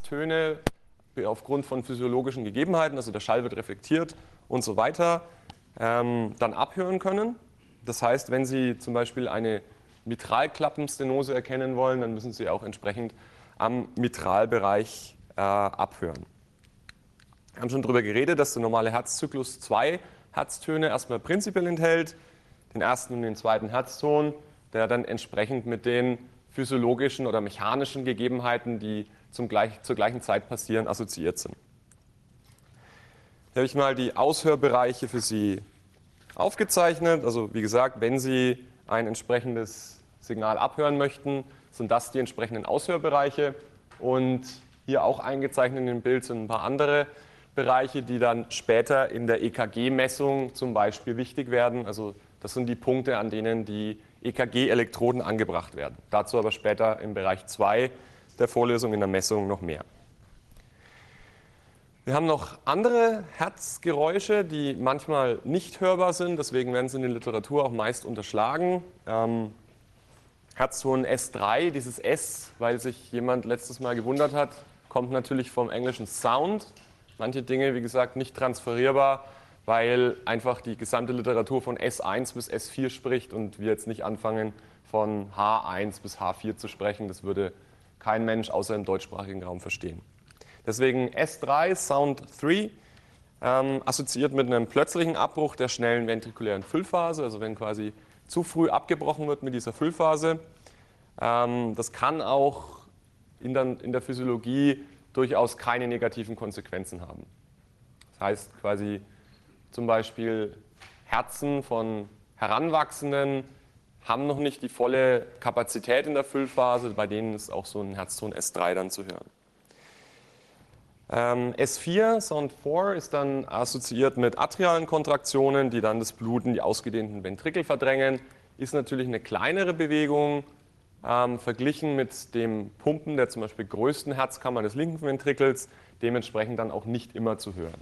Herztöne aufgrund von physiologischen Gegebenheiten, also der Schall wird reflektiert und so weiter, dann abhören können. Das heißt, wenn Sie zum Beispiel eine Mitralklappenstenose erkennen wollen, dann müssen Sie auch entsprechend am Mitralbereich abhören. Wir haben schon darüber geredet, dass der normale Herzzyklus 2 Herztöne erstmal prinzipiell enthält, den ersten und den zweiten Herzton, der dann entsprechend mit den physiologischen oder mechanischen Gegebenheiten, die zur gleichen Zeit passieren, assoziiert sind. Hier habe ich mal die Aushörbereiche für Sie aufgezeichnet. Also wie gesagt, wenn Sie ein entsprechendes Signal abhören möchten, sind das die entsprechenden Aushörbereiche. Und hier auch eingezeichnet in dem Bild sind ein paar andere Bereiche, die dann später in der EKG-Messung zum Beispiel wichtig werden. Also das sind die Punkte, an denen die EKG-Elektroden angebracht werden. Dazu aber später im Bereich 2 der Vorlesung in der Messung noch mehr. Wir haben noch andere Herzgeräusche, die manchmal nicht hörbar sind, deswegen werden sie in der Literatur auch meist unterschlagen. Herzton S3, dieses S, weil sich jemand letztes Mal gewundert hat, kommt natürlich vom englischen Sound. Manche Dinge, wie gesagt, nicht transferierbar, weil einfach die gesamte Literatur von S1 bis S4 spricht und wir jetzt nicht anfangen, von H1 bis H4 zu sprechen. Das würde kein Mensch außer im deutschsprachigen Raum verstehen. Deswegen S3, Sound 3, assoziiert mit einem plötzlichen Abbruch der schnellen ventrikulären Füllphase, also wenn quasi zu früh abgebrochen wird mit dieser Füllphase. Das kann auch in der Physiologie durchaus keine negativen Konsequenzen haben. Das heißt quasi zum Beispiel Herzen von Heranwachsenden haben noch nicht die volle Kapazität in der Füllphase, bei denen ist auch so ein Herzton S3 dann zu hören. S4, Sound 4, ist dann assoziiert mit atrialen Kontraktionen, die dann das Blut in die ausgedehnten Ventrikel verdrängen. Ist natürlich eine kleinere Bewegung, verglichen mit dem Pumpen der zum Beispiel größten Herzkammer des linken Ventrikels, dementsprechend dann auch nicht immer zu hören.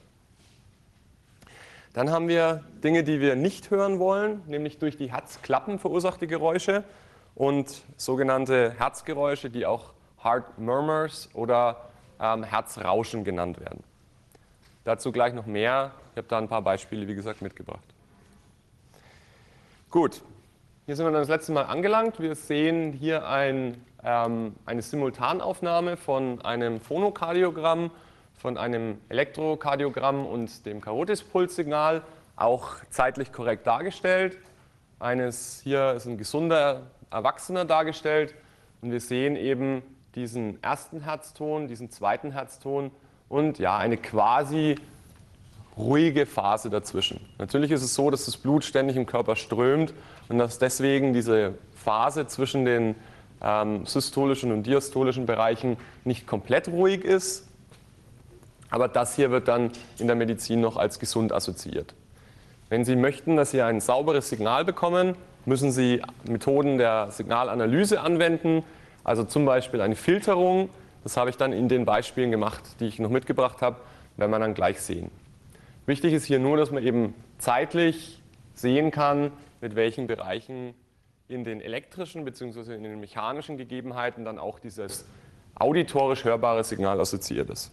Dann haben wir Dinge, die wir nicht hören wollen, nämlich durch die Herzklappen verursachte Geräusche und sogenannte Herzgeräusche, die auch Heart Murmurs oder Herzrauschen genannt werden. Dazu gleich noch mehr. Ich habe da ein paar Beispiele, wie gesagt, mitgebracht. Gut, hier sind wir dann das letzte Mal angelangt. Wir sehen hier eine Simultanaufnahme von einem Phonokardiogramm, von einem Elektrokardiogramm und dem Karotispulssignal, auch zeitlich korrekt dargestellt. Hier ist ein gesunder Erwachsener dargestellt und wir sehen eben diesen ersten Herzton, diesen zweiten Herzton und ja, eine quasi ruhige Phase dazwischen. Natürlich ist es so, dass das Blut ständig im Körper strömt und dass deswegen diese Phase zwischen den systolischen und diastolischen Bereichen nicht komplett ruhig ist. Aber das hier wird dann in der Medizin noch als gesund assoziiert. Wenn Sie möchten, dass Sie ein sauberes Signal bekommen, müssen Sie Methoden der Signalanalyse anwenden, also zum Beispiel eine Filterung. Das habe ich dann in den Beispielen gemacht, die ich noch mitgebracht habe, werden wir dann gleich sehen. Wichtig ist hier nur, dass man eben zeitlich sehen kann, mit welchen Bereichen in den elektrischen bzw. in den mechanischen Gegebenheiten dann auch dieses auditorisch hörbare Signal assoziiert ist.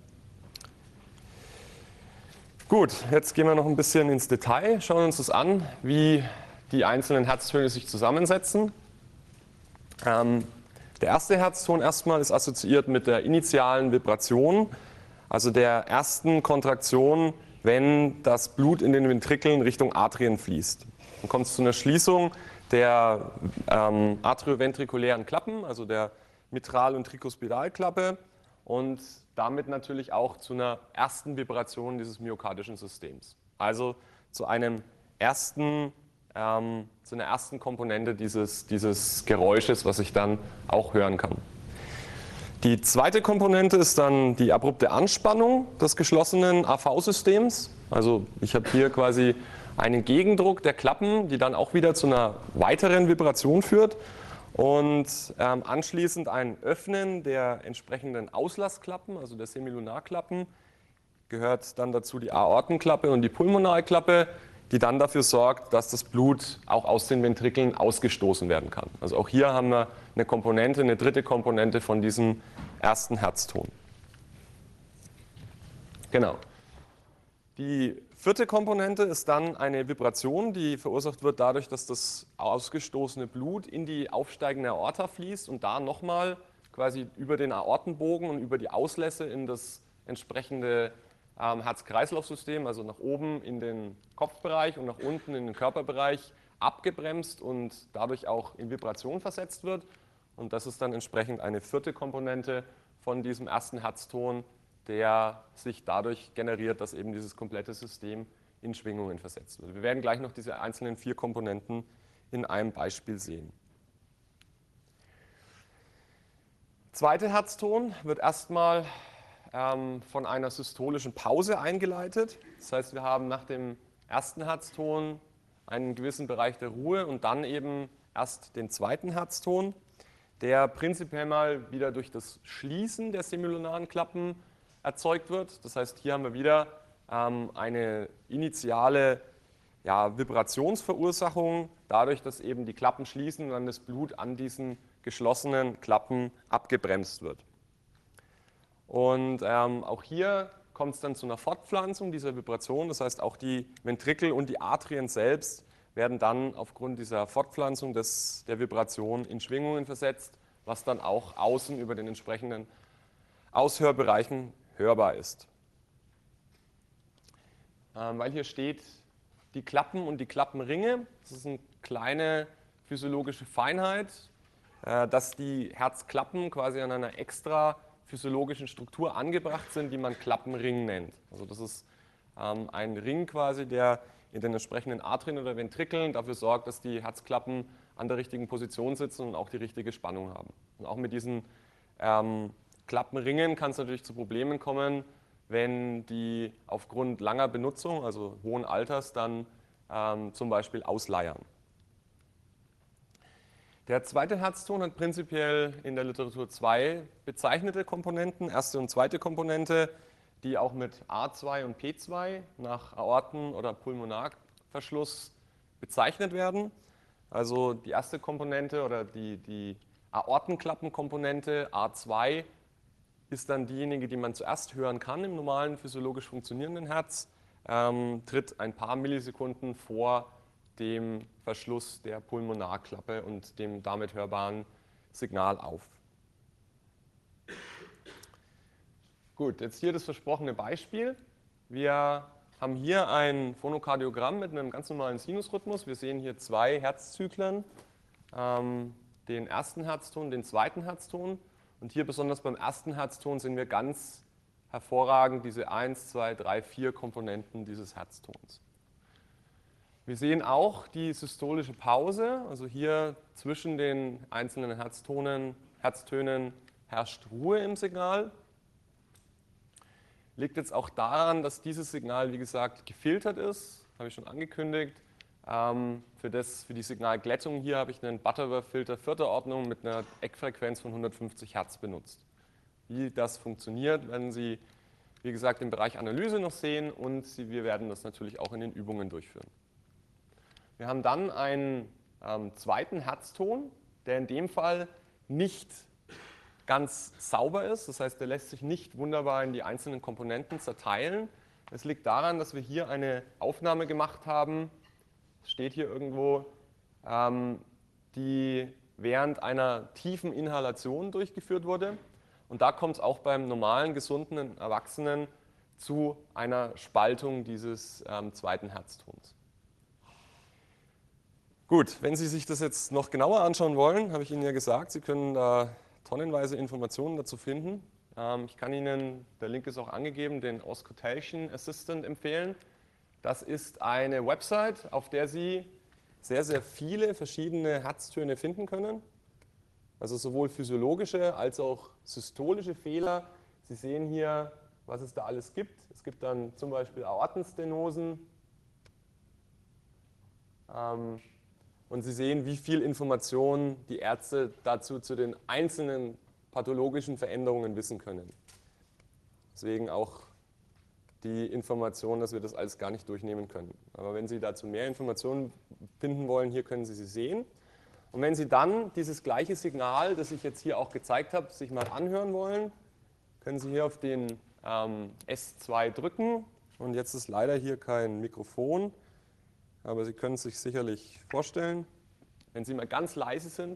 Gut, jetzt gehen wir noch ein bisschen ins Detail, schauen uns das an, wie die einzelnen Herztöne sich zusammensetzen. Der erste Herzton erstmal ist assoziiert mit der initialen Vibration, also der ersten Kontraktion, wenn das Blut in den Ventrikeln Richtung Atrien fließt. Dann kommt es zu einer Schließung der atrioventrikulären Klappen, also der Mitral- und Trikospiralklappe und damit natürlich auch zu einer ersten Vibration dieses myokardischen Systems. Also zu einer ersten Komponente dieses Geräusches, was ich dann auch hören kann. Die zweite Komponente ist dann die abrupte Anspannung des geschlossenen AV-Systems. Also ich habe hier quasi einen Gegendruck der Klappen, die dann auch wieder zu einer weiteren Vibration führt. Und anschließend ein Öffnen der entsprechenden Auslassklappen, also der Semilunarklappen, gehört dann dazu die Aortenklappe und die Pulmonalklappe, die dann dafür sorgt, dass das Blut auch aus den Ventrikeln ausgestoßen werden kann. Also auch hier haben wir eine dritte Komponente von diesem ersten Herzton. Genau. Die vierte Komponente ist dann eine Vibration, die verursacht wird dadurch, dass das ausgestoßene Blut in die aufsteigende Aorta fließt und da nochmal quasi über den Aortenbogen und über die Auslässe in das entsprechende Herz-Kreislauf-System, also nach oben in den Kopfbereich und nach unten in den Körperbereich, abgebremst und dadurch auch in Vibration versetzt wird. Und das ist dann entsprechend eine vierte Komponente von diesem ersten Herzton, der sich dadurch generiert, dass eben dieses komplette System in Schwingungen versetzt wird. Wir werden gleich noch diese einzelnen 4 Komponenten in einem Beispiel sehen. Zweiter Herzton wird erstmal von einer systolischen Pause eingeleitet. Das heißt, wir haben nach dem ersten Herzton einen gewissen Bereich der Ruhe und dann eben erst den zweiten Herzton, der prinzipiell mal wieder durch das Schließen der semilunaren Klappen erzeugt wird. Das heißt, hier haben wir wieder eine initiale Vibrationsverursachung, dadurch, dass eben die Klappen schließen und dann das Blut an diesen geschlossenen Klappen abgebremst wird. Und auch hier kommt es dann zu einer Fortpflanzung dieser Vibration. Das heißt, auch die Ventrikel und die Atrien selbst werden dann aufgrund dieser Fortpflanzung der Vibration in Schwingungen versetzt, was dann auch außen über den entsprechenden Aushörbereichen hörbar ist. Weil hier steht die Klappen und die Klappenringe, das ist eine kleine physiologische Feinheit, dass die Herzklappen quasi an einer extra physiologischen Struktur angebracht sind, die man Klappenring nennt. Also das ist ein Ring quasi, der in den entsprechenden Atrien oder Ventrikeln dafür sorgt, dass die Herzklappen an der richtigen Position sitzen und auch die richtige Spannung haben. Und auch mit diesen Klappenringen kann es natürlich zu Problemen kommen, wenn die aufgrund langer Benutzung, also hohen Alters, dann zum Beispiel ausleiern. Der zweite Herzton hat prinzipiell in der Literatur 2 bezeichnete Komponenten, erste und zweite Komponente, die auch mit A2 und P2 nach Aorten- oder Pulmonarverschluss bezeichnet werden. Also die erste Komponente oder die Aortenklappenkomponente A2 ist dann diejenige, die man zuerst hören kann im normalen physiologisch funktionierenden Herz, tritt ein paar Millisekunden vor dem Verschluss der Pulmonarklappe und dem damit hörbaren Signal auf. Gut, jetzt hier das versprochene Beispiel. Wir haben hier ein Phonokardiogramm mit einem ganz normalen Sinusrhythmus. Wir sehen hier 2 Herzzyklen, den ersten Herzton, den zweiten Herzton. Und hier besonders beim ersten Herzton sehen wir ganz hervorragend diese 1, 2, 3, 4 Komponenten dieses Herztons. Wir sehen auch die systolische Pause, also hier zwischen den einzelnen Herztönen herrscht Ruhe im Signal. Liegt jetzt auch daran, dass dieses Signal, wie gesagt, gefiltert ist, habe ich schon angekündigt. Für die Signalglättung hier habe ich einen Butterworth-Filter 4. Ordnung mit einer Eckfrequenz von 150 Hertz benutzt. Wie das funktioniert, werden Sie, wie gesagt, im Bereich Analyse noch sehen und wir werden das natürlich auch in den Übungen durchführen. Wir haben dann einen zweiten Herzton, der in dem Fall nicht ganz sauber ist. Das heißt, der lässt sich nicht wunderbar in die einzelnen Komponenten zerteilen. Es liegt daran, dass wir hier eine Aufnahme gemacht haben, es steht hier irgendwo, die während einer tiefen Inhalation durchgeführt wurde. Und da kommt es auch beim normalen, gesunden Erwachsenen zu einer Spaltung dieses zweiten Herztons. Gut, wenn Sie sich das jetzt noch genauer anschauen wollen, habe ich Ihnen ja gesagt, Sie können da tonnenweise Informationen dazu finden. Ich kann Ihnen, der Link ist auch angegeben, den Auscultation Assistant empfehlen. Das ist eine Website, auf der Sie sehr, sehr viele verschiedene Herztöne finden können. Also sowohl physiologische als auch systolische Fehler. Sie sehen hier, was es da alles gibt. Es gibt dann zum Beispiel Aortenstenosen. Und Sie sehen, wie viel Informationen die Ärzte dazu zu den einzelnen pathologischen Veränderungen wissen können. Deswegen auch die Information, dass wir das alles gar nicht durchnehmen können. Aber wenn Sie dazu mehr Informationen finden wollen, hier können Sie sie sehen. Und wenn Sie dann dieses gleiche Signal, das ich jetzt hier auch gezeigt habe, sich mal anhören wollen, können Sie hier auf den S2 drücken. Und jetzt ist leider hier kein Mikrofon, aber Sie können es sich sicherlich vorstellen, wenn Sie mal ganz leise sind.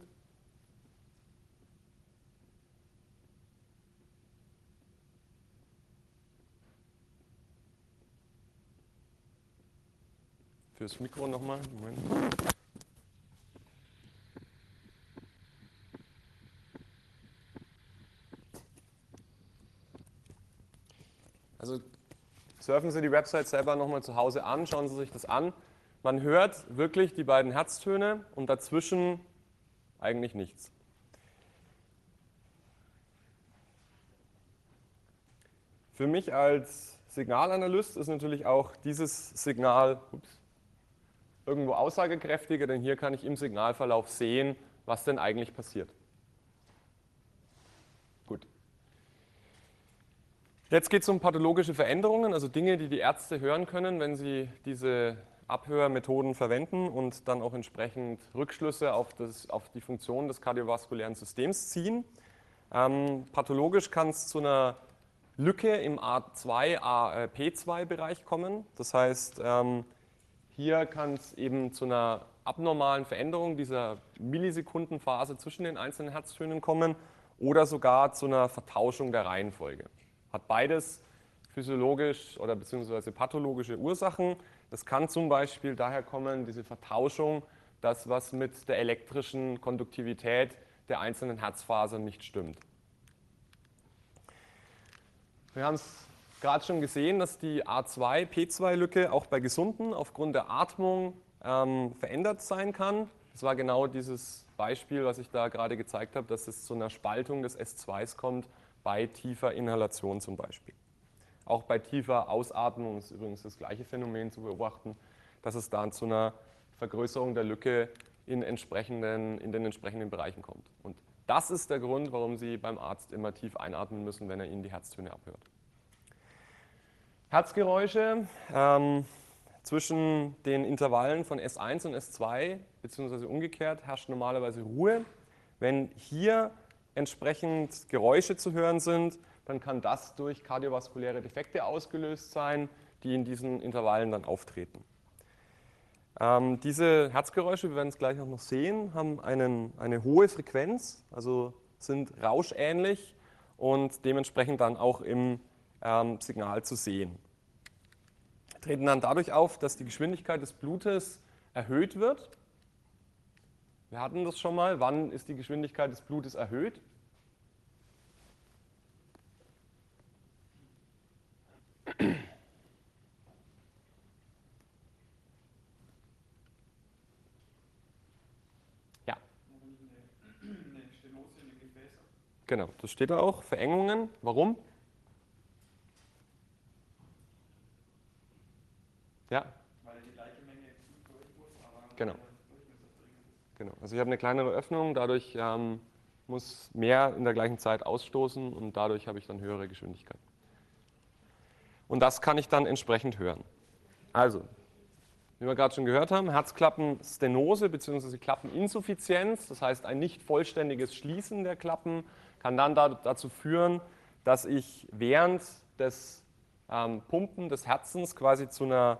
Fürs Mikro nochmal. Moment. Also surfen Sie die Website selber nochmal zu Hause an, schauen Sie sich das an. Man hört wirklich die beiden Herztöne und dazwischen eigentlich nichts. Für mich als Signalanalyst ist natürlich auch dieses Signal irgendwo aussagekräftiger, denn hier kann ich im Signalverlauf sehen, was denn eigentlich passiert. Gut. Jetzt geht es um pathologische Veränderungen, also Dinge, die die Ärzte hören können, wenn sie diese Abhörmethoden verwenden und dann auch entsprechend Rückschlüsse auf die Funktion des kardiovaskulären Systems ziehen. Pathologisch kann es zu einer Lücke im A2, P2-Bereich kommen. Das heißt, hier kann es eben zu einer abnormalen Veränderung dieser Millisekundenphase zwischen den einzelnen Herztönen kommen oder sogar zu einer Vertauschung der Reihenfolge. Hat beides physiologisch oder beziehungsweise pathologische Ursachen. Das kann zum Beispiel daher kommen, diese Vertauschung, dass was mit der elektrischen Konduktivität der einzelnen Herzfasern nicht stimmt. Wir haben es gerade schon gesehen, dass die A2-P2-Lücke auch bei Gesunden aufgrund der Atmung verändert sein kann. Das war genau dieses Beispiel, was ich da gerade gezeigt habe, dass es zu einer Spaltung des S2s kommt, bei tiefer Inhalation zum Beispiel. Auch bei tiefer Ausatmung ist übrigens das gleiche Phänomen zu beobachten, dass es dann zu einer Vergrößerung der Lücke in den entsprechenden Bereichen kommt. Und das ist der Grund, warum Sie beim Arzt immer tief einatmen müssen, wenn er Ihnen die Herztöne abhört. Herzgeräusche zwischen den Intervallen von S1 und S2, beziehungsweise umgekehrt, herrscht normalerweise Ruhe. Wenn hier entsprechend Geräusche zu hören sind, dann kann das durch kardiovaskuläre Defekte ausgelöst sein, die in diesen Intervallen dann auftreten. Diese Herzgeräusche, wir werden es gleich auch noch sehen, haben eine hohe Frequenz, also sind rauschähnlich und dementsprechend dann auch im Signal zu sehen. Treten dann dadurch auf, dass die Geschwindigkeit des Blutes erhöht wird. Wir hatten das schon mal. Wann ist die Geschwindigkeit des Blutes erhöht? Ja. Eine Stenose in den Gefäßen. Genau, das steht da auch. Verengungen. Warum? Ja. Weil die gleiche Menge Blut durch muss, aber Genau. der Durchmesser verringert ist. Genau. Also ich habe eine kleinere Öffnung, dadurch muss mehr in der gleichen Zeit ausstoßen und dadurch habe ich dann höhere Geschwindigkeit. Und das kann ich dann entsprechend hören. Also, wie wir gerade schon gehört haben, Herzklappenstenose bzw. Klappeninsuffizienz, das heißt ein nicht vollständiges Schließen der Klappen, kann dann dazu führen, dass ich während des Pumpen des Herzens quasi zu einer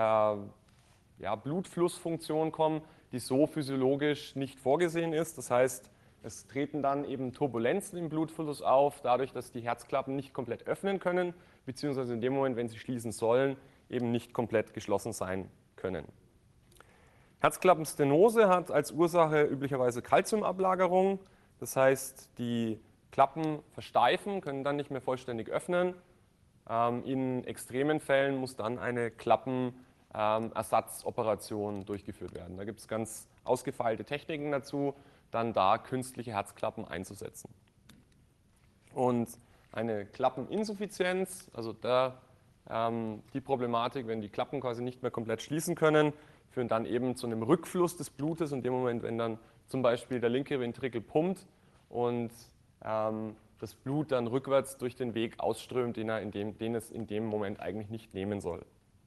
Blutflussfunktion komme, die so physiologisch nicht vorgesehen ist. Das heißt, es treten dann eben Turbulenzen im Blutfluss auf, dadurch, dass die Herzklappen nicht komplett öffnen können, beziehungsweise in dem Moment, wenn sie schließen sollen, eben nicht komplett geschlossen sein können. Herzklappenstenose hat als Ursache üblicherweise Calciumablagerung. Das heißt, die Klappen versteifen, können dann nicht mehr vollständig öffnen. In extremen Fällen muss dann eine Klappenersatzoperation durchgeführt werden. Da gibt es ganz ausgefeilte Techniken dazu, dann da künstliche Herzklappen einzusetzen. Und eine Klappeninsuffizienz, also die Problematik, wenn die Klappen quasi nicht mehr komplett schließen können, führen dann eben zu einem Rückfluss des Blutes in dem Moment, wenn dann zum Beispiel der linke Ventrikel pumpt und das Blut dann rückwärts durch den Weg ausströmt, den es in dem Moment eigentlich nicht nehmen soll.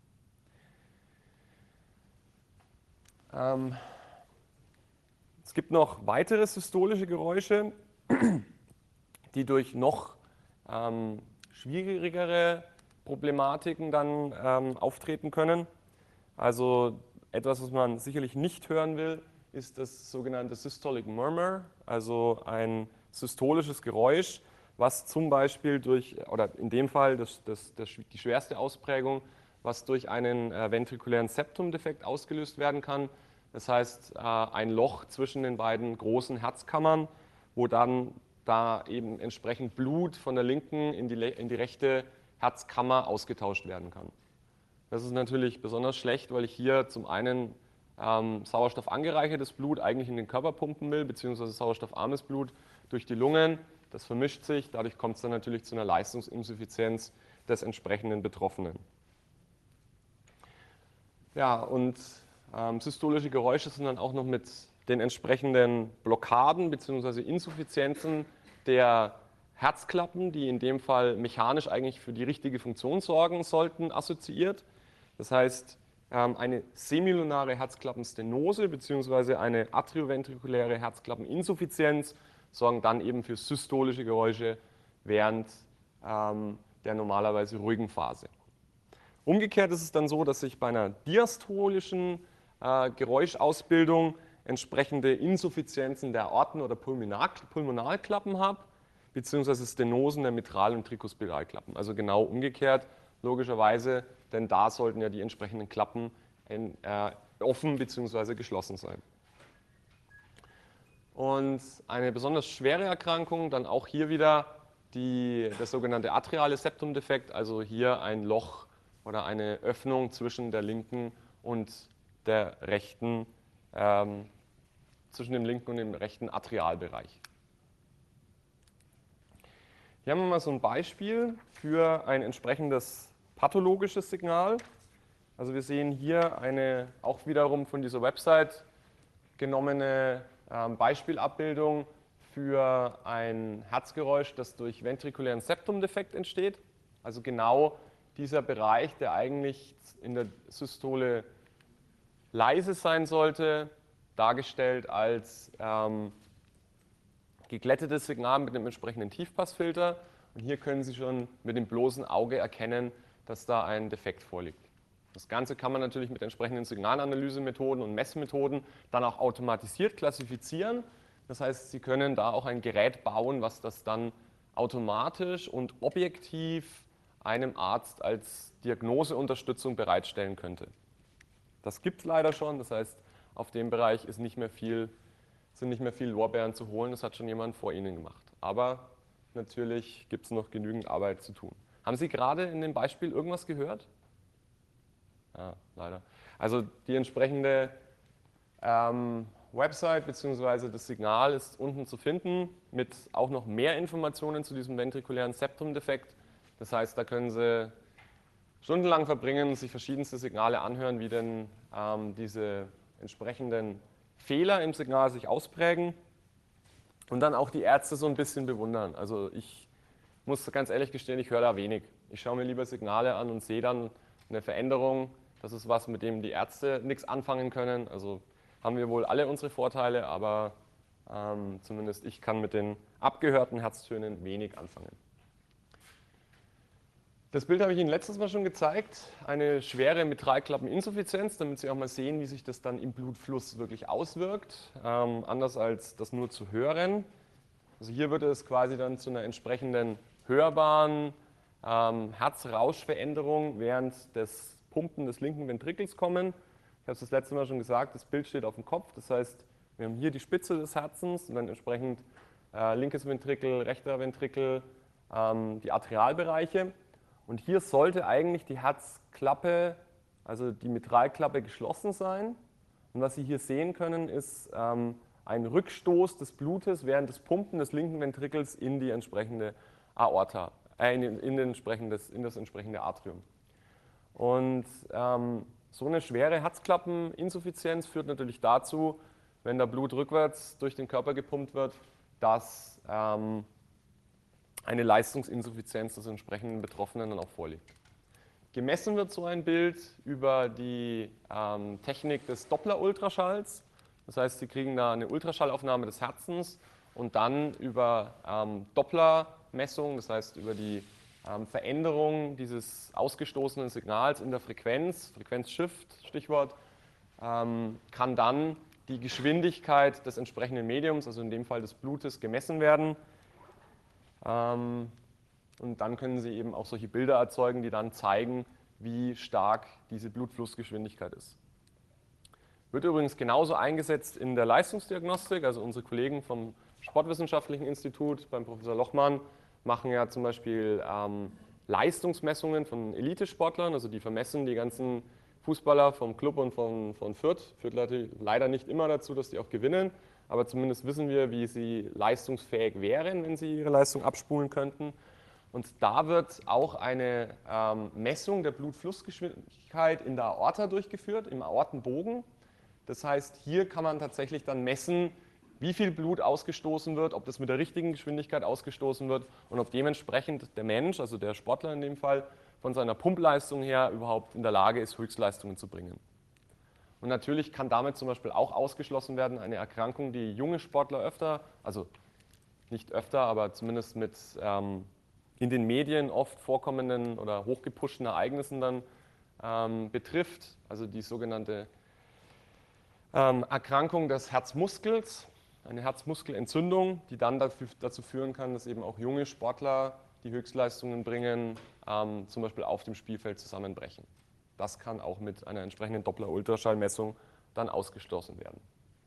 Es gibt noch weitere systolische Geräusche, die durch noch schwierigere Problematiken dann auftreten können. Also etwas, was man sicherlich nicht hören will, ist das sogenannte Systolic Murmur, also ein systolisches Geräusch, was zum Beispiel oder in dem Fall die schwerste Ausprägung, was durch einen ventrikulären Septumdefekt ausgelöst werden kann. Das heißt, ein Loch zwischen den beiden großen Herzkammern, wo dann da eben entsprechend Blut von der linken in die rechte Herzkammer ausgetauscht werden kann. Das ist natürlich besonders schlecht, weil ich hier zum einen sauerstoffangereichertes Blut eigentlich in den Körper pumpen will, beziehungsweise sauerstoffarmes Blut durch die Lungen. Das vermischt sich, dadurch kommt es dann natürlich zu einer Leistungsinsuffizienz des entsprechenden Betroffenen. Ja, und systolische Geräusche sind dann auch noch mit den entsprechenden Blockaden bzw. Insuffizienzen der Herzklappen, die in dem Fall mechanisch eigentlich für die richtige Funktion sorgen sollten, assoziiert. Das heißt, eine semilunare Herzklappenstenose bzw. eine atrioventrikuläre Herzklappeninsuffizienz sorgen dann eben für systolische Geräusche während der normalerweise ruhigen Phase. Umgekehrt ist es dann so, dass sich bei einer diastolischen Geräuschausbildung entsprechende Insuffizienzen der Aorten- oder Pulmonalklappen habe, beziehungsweise Stenosen der Mitral- und Trikospiralklappen. Also genau umgekehrt, logischerweise, denn da sollten ja die entsprechenden Klappen offen bzw. geschlossen sein. Und eine besonders schwere Erkrankung, dann auch hier wieder der sogenannte atriale Septumdefekt, also hier ein Loch oder eine Öffnung zwischen der linken und der rechten, zwischen dem linken und dem rechten Atrialbereich. Hier haben wir mal so ein Beispiel für ein entsprechendes pathologisches Signal. Also wir sehen hier eine auch wiederum von dieser Website genommene Beispielabbildung für ein Herzgeräusch, das durch ventrikulären Septumdefekt entsteht. Also genau dieser Bereich, der eigentlich in der Systole leise sein sollte, dargestellt als geglättetes Signal mit einem entsprechenden Tiefpassfilter. Und hier können Sie schon mit dem bloßen Auge erkennen, dass da ein Defekt vorliegt. Das Ganze kann man natürlich mit entsprechenden Signalanalysemethoden und Messmethoden dann auch automatisiert klassifizieren. Das heißt, Sie können da auch ein Gerät bauen, was das dann automatisch und objektiv einem Arzt als Diagnoseunterstützung bereitstellen könnte. Das gibt es leider schon, das heißt, auf dem Bereich sind nicht mehr viel Lorbeeren zu holen, das hat schon jemand vor Ihnen gemacht. Aber natürlich gibt es noch genügend Arbeit zu tun. Haben Sie gerade in dem Beispiel irgendwas gehört? Ja, leider. Also die entsprechende Website bzw. das Signal ist unten zu finden mit auch noch mehr Informationen zu diesem ventrikulären Septumdefekt. Das heißt, da können Sie stundenlang verbringen, sich verschiedenste Signale anhören, wie denn diese entsprechenden Fehler im Signal sich ausprägen und dann auch die Ärzte so ein bisschen bewundern. Also ich muss ganz ehrlich gestehen, ich höre da wenig. Ich schaue mir lieber Signale an und sehe dann eine Veränderung. Das ist was, mit dem die Ärzte nichts anfangen können. Also haben wir wohl alle unsere Vorteile, aber zumindest ich kann mit den abgehörten Herztönen wenig anfangen. Das Bild habe ich Ihnen letztes Mal schon gezeigt, eine schwere Mitralklappeninsuffizienz, damit Sie auch mal sehen, wie sich das dann im Blutfluss wirklich auswirkt, anders als das nur zu hören. Also hier würde es quasi dann zu einer entsprechenden hörbaren Herzrauschveränderung während des Pumpen des linken Ventrikels kommen. Ich habe es das letzte Mal schon gesagt, das Bild steht auf dem Kopf, das heißt, wir haben hier die Spitze des Herzens und dann entsprechend linkes Ventrikel, rechter Ventrikel, die Atrialbereiche. Und hier sollte eigentlich die Herzklappe, also die Mitralklappe, geschlossen sein. Und was Sie hier sehen können, ist ein Rückstoß des Blutes während des Pumpen des linken Ventrikels in die entsprechende Aorta, in das entsprechende Atrium. Und so eine schwere Herzklappeninsuffizienz führt natürlich dazu, wenn da Blut rückwärts durch den Körper gepumpt wird, dass eine Leistungsinsuffizienz des entsprechenden Betroffenen dann auch vorliegt. Gemessen wird so ein Bild über die Technik des Doppler-Ultraschalls. Das heißt, Sie kriegen da eine Ultraschallaufnahme des Herzens und dann über Dopplermessung, das heißt über die Veränderung dieses ausgestoßenen Signals in der Frequenz, Frequenzshift, Stichwort, kann dann die Geschwindigkeit des entsprechenden Mediums, also in dem Fall des Blutes, gemessen werden. Und dann können Sie eben auch solche Bilder erzeugen, die dann zeigen, wie stark diese Blutflussgeschwindigkeit ist. Wird übrigens genauso eingesetzt in der Leistungsdiagnostik, also unsere Kollegen vom Sportwissenschaftlichen Institut beim Professor Lochmann machen ja zum Beispiel Leistungsmessungen von Elitesportlern, also die vermessen die ganzen Fußballer vom Club und von Fürth. Führt leider nicht immer dazu, dass die auch gewinnen, aber zumindest wissen wir, wie sie leistungsfähig wären, wenn sie ihre Leistung abspulen könnten. Und da wird auch eine Messung der Blutflussgeschwindigkeit in der Aorta durchgeführt, im Aortenbogen. Das heißt, hier kann man tatsächlich dann messen, wie viel Blut ausgestoßen wird, ob das mit der richtigen Geschwindigkeit ausgestoßen wird und ob dementsprechend der Mensch, also der Sportler in dem Fall, von seiner Pumpleistung her überhaupt in der Lage ist, Höchstleistungen zu bringen. Und natürlich kann damit zum Beispiel auch ausgeschlossen werden, eine Erkrankung, die junge Sportler öfter, also nicht öfter, aber zumindest mit in den Medien oft vorkommenden oder hochgepushten Ereignissen dann betrifft, also die sogenannte Erkrankung des Herzmuskels, eine Herzmuskelentzündung, die dann dazu führen kann, dass eben auch junge Sportler, die Höchstleistungen bringen, zum Beispiel auf dem Spielfeld zusammenbrechen. Das kann auch mit einer entsprechenden Doppler-Ultraschallmessung dann ausgeschlossen werden.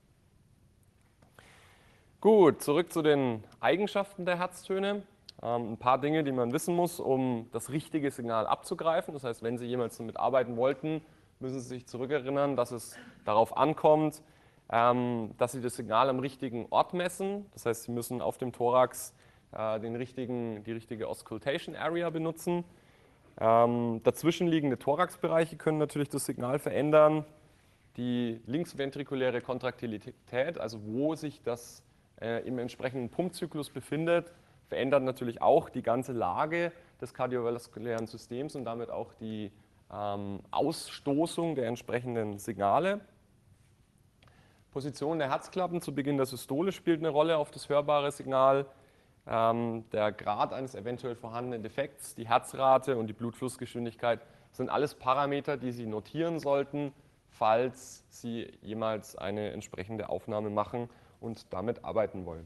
Gut, zurück zu den Eigenschaften der Herztöne. Ein paar Dinge, die man wissen muss, um das richtige Signal abzugreifen. Das heißt, wenn Sie jemals damit arbeiten wollten, müssen Sie sich zurückerinnern, dass es darauf ankommt, dass Sie das Signal am richtigen Ort messen. Das heißt, Sie müssen auf dem Thorax die richtige Auscultation Area benutzen. Dazwischenliegende Thoraxbereiche können natürlich das Signal verändern. Die linksventrikuläre Kontraktilität, also wo sich das im entsprechenden Pumpzyklus befindet, verändert natürlich auch die ganze Lage des kardiovaskulären Systems und damit auch die Ausstoßung der entsprechenden Signale. Position der Herzklappen zu Beginn der Systole spielt eine Rolle auf das hörbare Signal. Der Grad eines eventuell vorhandenen Defekts, die Herzrate und die Blutflussgeschwindigkeit sind alles Parameter, die Sie notieren sollten, falls Sie jemals eine entsprechende Aufnahme machen und damit arbeiten wollen.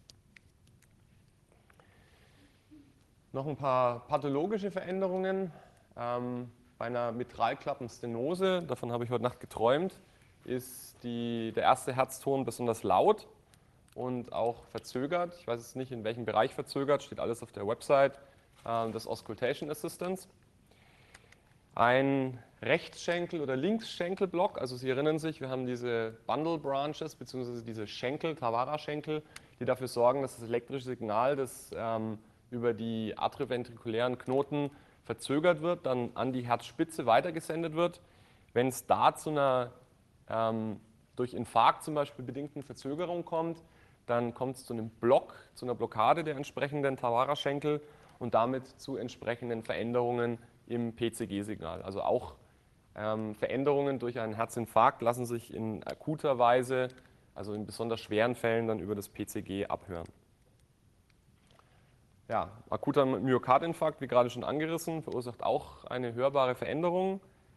Noch ein paar pathologische Veränderungen. Bei einer Mitralklappenstenose, davon habe ich heute Nacht geträumt, ist der erste Herzton besonders laut und auch verzögert. Ich weiß jetzt nicht, in welchem Bereich verzögert, steht alles auf der Website des Auscultation Assistants. Ein Rechtsschenkel- oder Linksschenkelblock, also Sie erinnern sich, wir haben diese Bundle Branches bzw. diese Schenkel, Tawara-Schenkel, die dafür sorgen, dass das elektrische Signal, das über die atrioventrikulären Knoten verzögert wird, dann an die Herzspitze weitergesendet wird. Wenn es da zu einer durch Infarkt zum Beispiel bedingten Verzögerung kommt, dann kommt es zu einem Block, zu einer Blockade der entsprechenden Tawara-Schenkel und damit zu entsprechenden Veränderungen im PCG-Signal. Also auch Veränderungen durch einen Herzinfarkt lassen sich in akuter Weise, also in besonders schweren Fällen, dann über das PCG abhören. Ja, akuter Myokardinfarkt, wie gerade schon angerissen, verursacht auch eine hörbare Veränderung.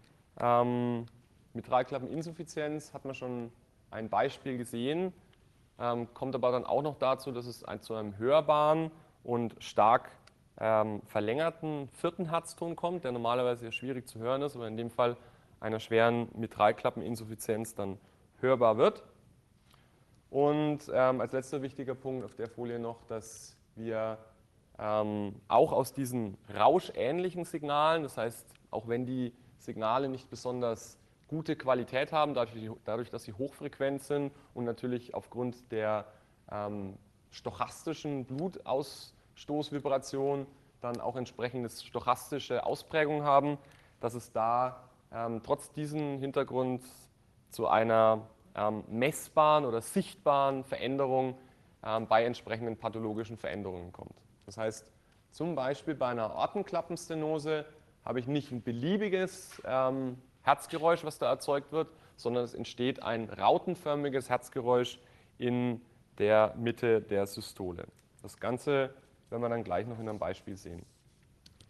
Mitralklappeninsuffizienz hat man schon ein Beispiel gesehen, kommt aber dann auch noch dazu, dass es zu einem hörbaren und stark verlängerten vierten Herzton kommt, der normalerweise sehr schwierig zu hören ist, aber in dem Fall einer schweren Mitralklappeninsuffizienz dann hörbar wird. Und als letzter wichtiger Punkt auf der Folie noch, dass wir auch aus diesen rauschähnlichen Signalen, das heißt, auch wenn die Signale nicht besonders gute Qualität haben, dadurch, dass sie hochfrequent sind und natürlich aufgrund der stochastischen Blutausstoßvibration dann auch entsprechende stochastische Ausprägung haben, dass es da trotz diesem Hintergrund zu einer messbaren oder sichtbaren Veränderung bei entsprechenden pathologischen Veränderungen kommt. Das heißt, zum Beispiel bei einer Aortenklappenstenose habe ich nicht ein beliebiges Herzgeräusch, was da erzeugt wird, sondern es entsteht ein rautenförmiges Herzgeräusch in der Mitte der Systole. Das Ganze werden wir dann gleich noch in einem Beispiel sehen.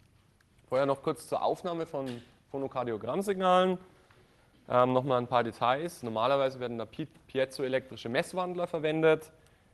Vorher noch kurz zur Aufnahme von Phonokardiogrammsignalen. Nochmal ein paar Details. Normalerweise werden da piezoelektrische Messwandler verwendet.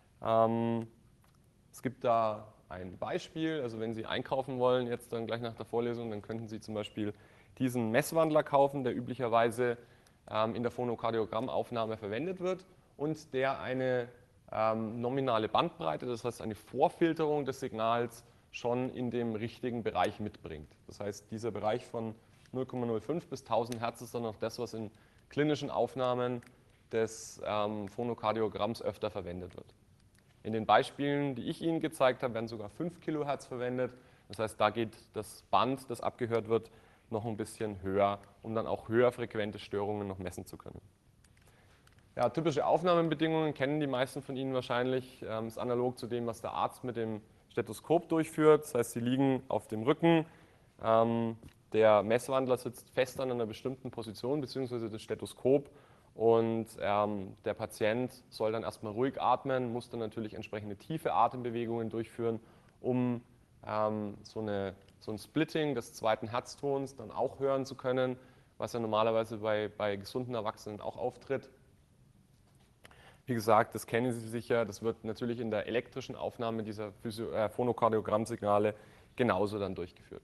Es gibt da ein Beispiel, also wenn Sie einkaufen wollen, jetzt dann gleich nach der Vorlesung, dann könnten Sie zum Beispiel diesen Messwandler kaufen, der üblicherweise in der Phonokardiogrammaufnahme verwendet wird und der eine nominale Bandbreite, das heißt eine Vorfilterung des Signals, schon in dem richtigen Bereich mitbringt. Das heißt, dieser Bereich von 0,05 bis 1000 Hertz ist dann auch das, was in klinischen Aufnahmen des Phonokardiogramms öfter verwendet wird. In den Beispielen, die ich Ihnen gezeigt habe, werden sogar 5 Kilohertz verwendet. Das heißt, da geht das Band, das abgehört wird, noch ein bisschen höher, um dann auch höher frequente Störungen noch messen zu können. Ja, typische Aufnahmebedingungen kennen die meisten von Ihnen wahrscheinlich. Ist analog zu dem, was der Arzt mit dem Stethoskop durchführt. Das heißt, Sie liegen auf dem Rücken. Der Messwandler sitzt fest an einer bestimmten Position, beziehungsweise das Stethoskop. Und der Patient soll dann erstmal ruhig atmen, muss dann natürlich entsprechende tiefe Atembewegungen durchführen, um so ein Splitting des zweiten Herztons dann auch hören zu können, was ja normalerweise bei gesunden Erwachsenen auch auftritt. Wie gesagt, das kennen Sie sicher, das wird natürlich in der elektrischen Aufnahme dieser Phonokardiogrammsignale genauso dann durchgeführt.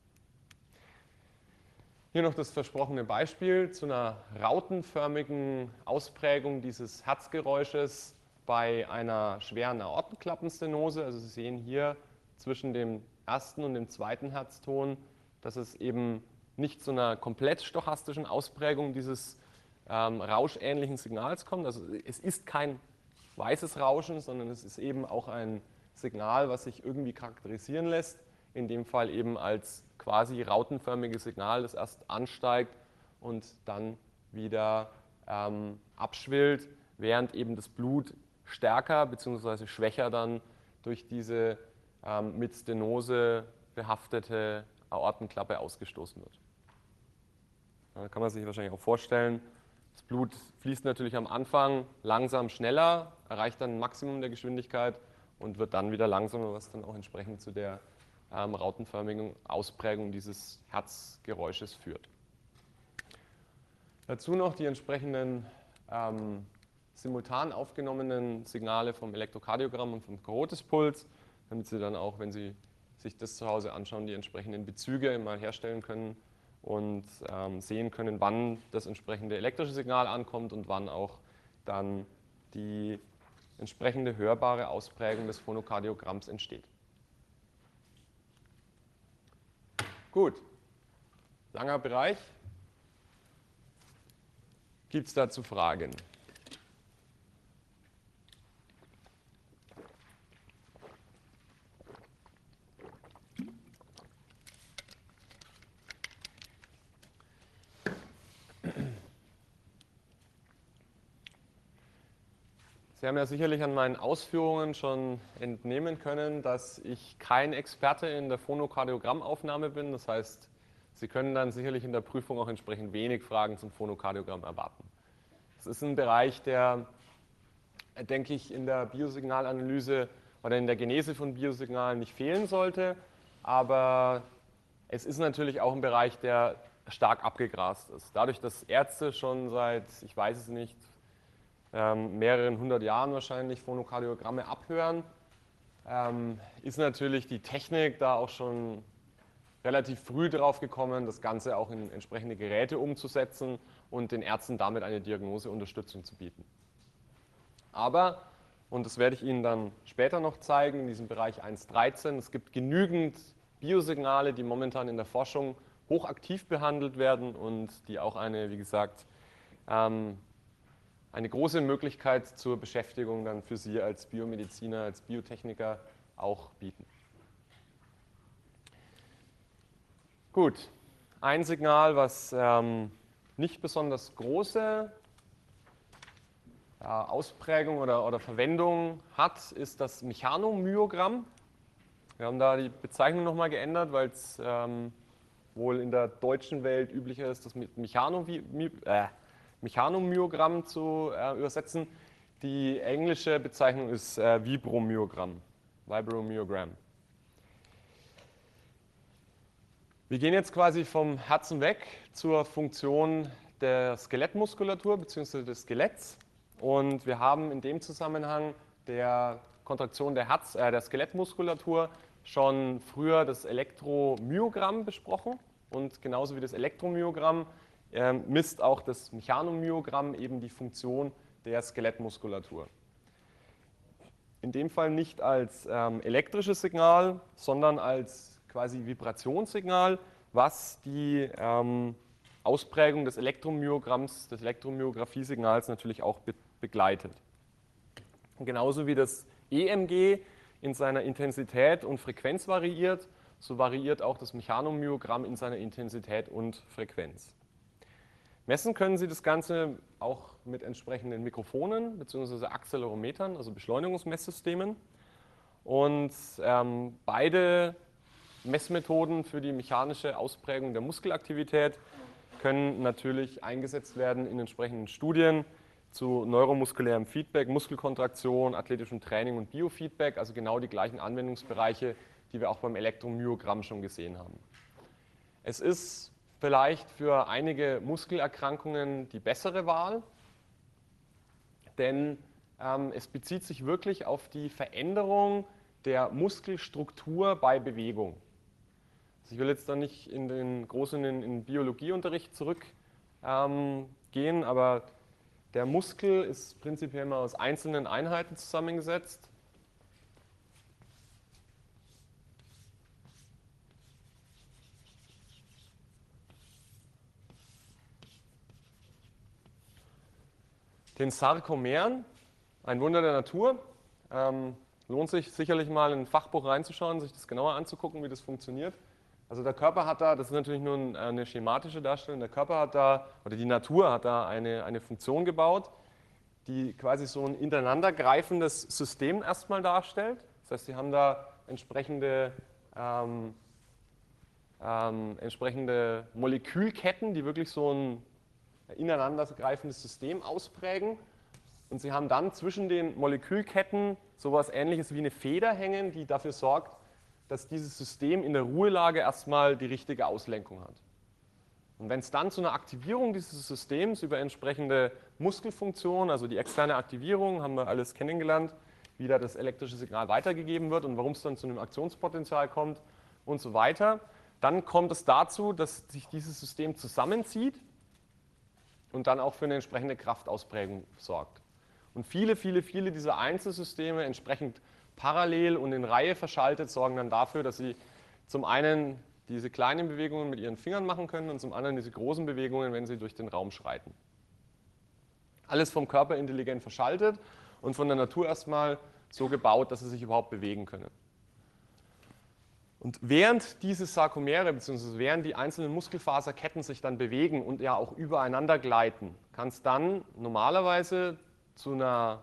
Hier noch das versprochene Beispiel zu einer rautenförmigen Ausprägung dieses Herzgeräusches bei einer schweren Aortenklappenstenose. Also Sie sehen hier zwischen dem ersten und dem zweiten Herzton, dass es eben nicht zu einer komplett stochastischen Ausprägung dieses rauschähnlichen Signals kommt. Also es ist kein weißes Rauschen, sondern es ist eben auch ein Signal, was sich irgendwie charakterisieren lässt. In dem Fall eben als quasi rautenförmiges Signal, das erst ansteigt und dann wieder abschwillt, während eben das Blut stärker bzw. schwächer dann durch diese mit Stenose behaftete Aortenklappe ausgestoßen wird. Da kann man sich wahrscheinlich auch vorstellen, das Blut fließt natürlich am Anfang langsam schneller, erreicht dann ein Maximum der Geschwindigkeit und wird dann wieder langsamer, was dann auch entsprechend zu der rautenförmigen Ausprägung dieses Herzgeräusches führt. Dazu noch die entsprechenden simultan aufgenommenen Signale vom Elektrokardiogramm und vom Carotispuls, damit Sie dann auch, wenn Sie sich das zu Hause anschauen, die entsprechenden Bezüge mal herstellen können und sehen können, wann das entsprechende elektrische Signal ankommt und wann auch dann die entsprechende hörbare Ausprägung des Phonokardiogramms entsteht. Gut, langer Bereich. Gibt es dazu Fragen? Sie haben ja sicherlich an meinen Ausführungen schon entnehmen können, dass ich kein Experte in der Phonokardiogrammaufnahme bin. Das heißt, Sie können dann sicherlich in der Prüfung auch entsprechend wenig Fragen zum Phonokardiogramm erwarten. Es ist ein Bereich, der, denke ich, in der Biosignalanalyse oder in der Genese von Biosignalen nicht fehlen sollte. Aber es ist natürlich auch ein Bereich, der stark abgegrast ist. Dadurch, dass Ärzte schon seit, ich weiß es nicht, mehreren hundert Jahren wahrscheinlich Phonokardiogramme abhören, ist natürlich die Technik da auch schon relativ früh drauf gekommen, das Ganze auch in entsprechende Geräte umzusetzen und den Ärzten damit eine Diagnoseunterstützung zu bieten. Aber, und das werde ich Ihnen dann später noch zeigen, in diesem Bereich 1.13, es gibt genügend Biosignale, die momentan in der Forschung hochaktiv behandelt werden und die auch eine, wie gesagt, eine große Möglichkeit zur Beschäftigung dann für Sie als Biomediziner, als Biotechniker auch bieten. Gut, ein Signal, was nicht besonders große Ausprägung oder Verwendung hat, ist das Mechanomyogramm. Wir haben da die Bezeichnung nochmal geändert, weil es wohl in der deutschen Welt üblicher ist, das mit Mechanomyogramm zu übersetzen. Die englische Bezeichnung ist Vibromyogramm. Wir gehen jetzt quasi vom Herzen weg zur Funktion der Skelettmuskulatur bzw. des Skeletts. Und wir haben in dem Zusammenhang der Kontraktion der Skelettmuskulatur schon früher das Elektromyogramm besprochen. Und genauso wie das Elektromyogramm misst auch das Mechanomyogramm eben die Funktion der Skelettmuskulatur. In dem Fall nicht als elektrisches Signal, sondern als quasi Vibrationssignal, was die Ausprägung des Elektromyogramms, des Elektromyographie-Signals natürlich auch begleitet. Genauso wie das EMG in seiner Intensität und Frequenz variiert, so variiert auch das Mechanomyogramm in seiner Intensität und Frequenz. Messen können Sie das Ganze auch mit entsprechenden Mikrofonen bzw. Accelerometern, also Beschleunigungsmesssystemen. Und beide Messmethoden für die mechanische Ausprägung der Muskelaktivität können natürlich eingesetzt werden in entsprechenden Studien zu neuromuskulärem Feedback, Muskelkontraktion, athletischem Training und Biofeedback, also genau die gleichen Anwendungsbereiche, die wir auch beim Elektromyogramm schon gesehen haben. Es ist vielleicht für einige Muskelerkrankungen die bessere Wahl, denn es bezieht sich wirklich auf die Veränderung der Muskelstruktur bei Bewegung. Also ich will jetzt da nicht in den großen Biologieunterricht zurückgehen, aber der Muskel ist prinzipiell mal aus einzelnen Einheiten zusammengesetzt. Den Sarkomeren, ein Wunder der Natur. Lohnt sich sicherlich mal in ein Fachbuch reinzuschauen, sich das genauer anzugucken, wie das funktioniert. Also der Körper hat da, das ist natürlich nur eine schematische Darstellung, der Körper hat da, oder die Natur hat da eine Funktion gebaut, die quasi so ein ineinandergreifendes System erstmal darstellt. Das heißt, Sie haben da entsprechende Molekülketten, die wirklich so ein ineinandergreifendes System ausprägen. Und Sie haben dann zwischen den Molekülketten sowas Ähnliches wie eine Feder hängen, die dafür sorgt, dass dieses System in der Ruhelage erstmal die richtige Auslenkung hat. Und wenn es dann zu einer Aktivierung dieses Systems über entsprechende Muskelfunktionen, also die externe Aktivierung, haben wir alles kennengelernt, wie da das elektrische Signal weitergegeben wird und warum es dann zu einem Aktionspotenzial kommt und so weiter, dann kommt es dazu, dass sich dieses System zusammenzieht und dann auch für eine entsprechende Kraftausprägung sorgt. Und viele dieser Einzelsysteme entsprechend parallel und in Reihe verschaltet sorgen dann dafür, dass Sie zum einen diese kleinen Bewegungen mit Ihren Fingern machen können und zum anderen diese großen Bewegungen, wenn Sie durch den Raum schreiten. Alles vom Körper intelligent verschaltet und von der Natur erstmal so gebaut, dass Sie sich überhaupt bewegen können. Und während diese Sarkomere bzw. während die einzelnen Muskelfaserketten sich dann bewegen und ja auch übereinander gleiten, kann es dann normalerweise zu einer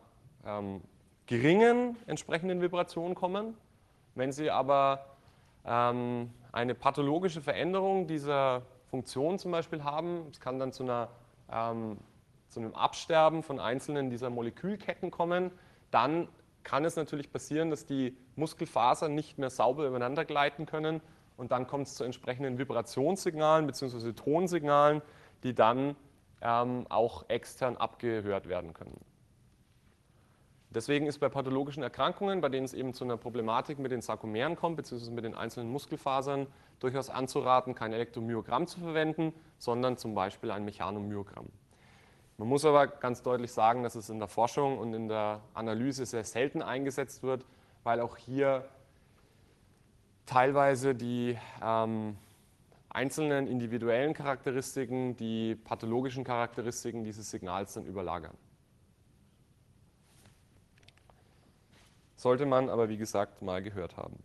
geringen entsprechenden Vibration kommen. Wenn Sie aber eine pathologische Veränderung dieser Funktion zum Beispiel haben, es kann dann zu einem Absterben von einzelnen dieser Molekülketten kommen, dann kann es natürlich passieren, dass die Muskelfasern nicht mehr sauber übereinander gleiten können und dann kommt es zu entsprechenden Vibrationssignalen bzw. Tonsignalen, die dann auch extern abgehört werden können. Deswegen ist bei pathologischen Erkrankungen, bei denen es eben zu einer Problematik mit den Sarkomeren kommt, bzw. mit den einzelnen Muskelfasern, durchaus anzuraten, kein Elektromyogramm zu verwenden, sondern zum Beispiel ein Mechanomyogramm. Man muss aber ganz deutlich sagen, dass es in der Forschung und in der Analyse sehr selten eingesetzt wird, weil auch hier teilweise die einzelnen individuellen Charakteristiken, die pathologischen Charakteristiken dieses Signals dann überlagern. Sollte man aber, wie gesagt, mal gehört haben.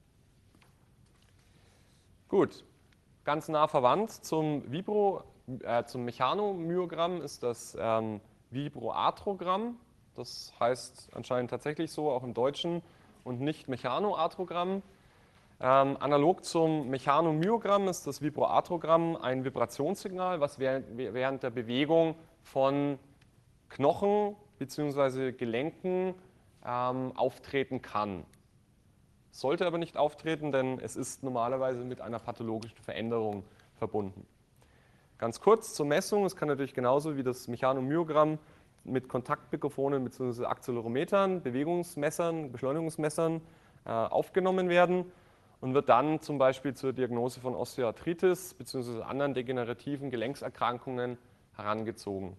Gut, ganz nah verwandt zum Mechanomyogramm ist das Vibroarthrogramm. Das heißt anscheinend tatsächlich so, auch im Deutschen, und nicht Mechanoarthrogramm. Analog zum Mechanomyogramm ist das Vibroarthrogramm ein Vibrationssignal, was während der Bewegung von Knochen bzw. Gelenken auftreten kann. sollte aber nicht auftreten, denn es ist normalerweise mit einer pathologischen Veränderung verbunden. Ganz kurz zur Messung, es kann natürlich genauso wie das Mechanomyogramm mit Kontaktmikrofonen bzw. Accelerometern, Bewegungsmessern, Beschleunigungsmessern aufgenommen werden und wird dann zum Beispiel zur Diagnose von Osteoarthritis bzw. anderen degenerativen Gelenkserkrankungen herangezogen.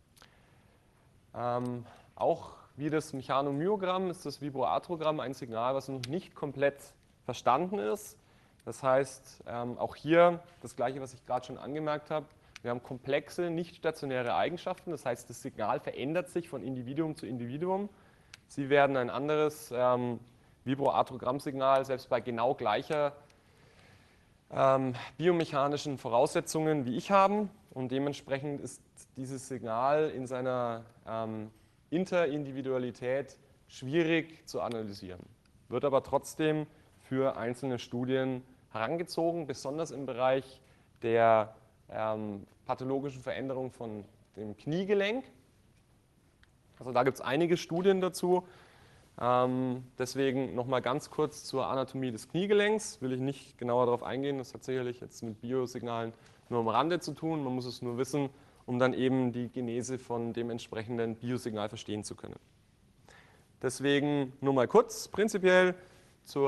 Auch wie das Mechanomyogramm ist das Vibroarthrogramm ein Signal, was noch nicht komplett verstanden ist. Das heißt, auch hier das Gleiche, was ich gerade schon angemerkt habe. Wir haben komplexe, nicht stationäre Eigenschaften. Das heißt, das Signal verändert sich von Individuum zu Individuum. Sie werden ein anderes Vibroarthrogramm-Signal selbst bei genau gleicher biomechanischen Voraussetzungen wie ich haben. Und dementsprechend ist dieses Signal in seiner Interindividualität schwierig zu analysieren. Wird aber trotzdem für einzelne Studien herangezogen, besonders im Bereich der pathologischen Veränderung von dem Kniegelenk. Also da gibt es einige Studien dazu. Deswegen nochmal ganz kurz zur Anatomie des Kniegelenks. Will ich nicht genauer darauf eingehen. Das hat sicherlich jetzt mit Biosignalen nur am Rande zu tun. Man muss es nur wissen, um dann eben die Genese von dem entsprechenden Biosignal verstehen zu können. Deswegen nur mal kurz prinzipiell zu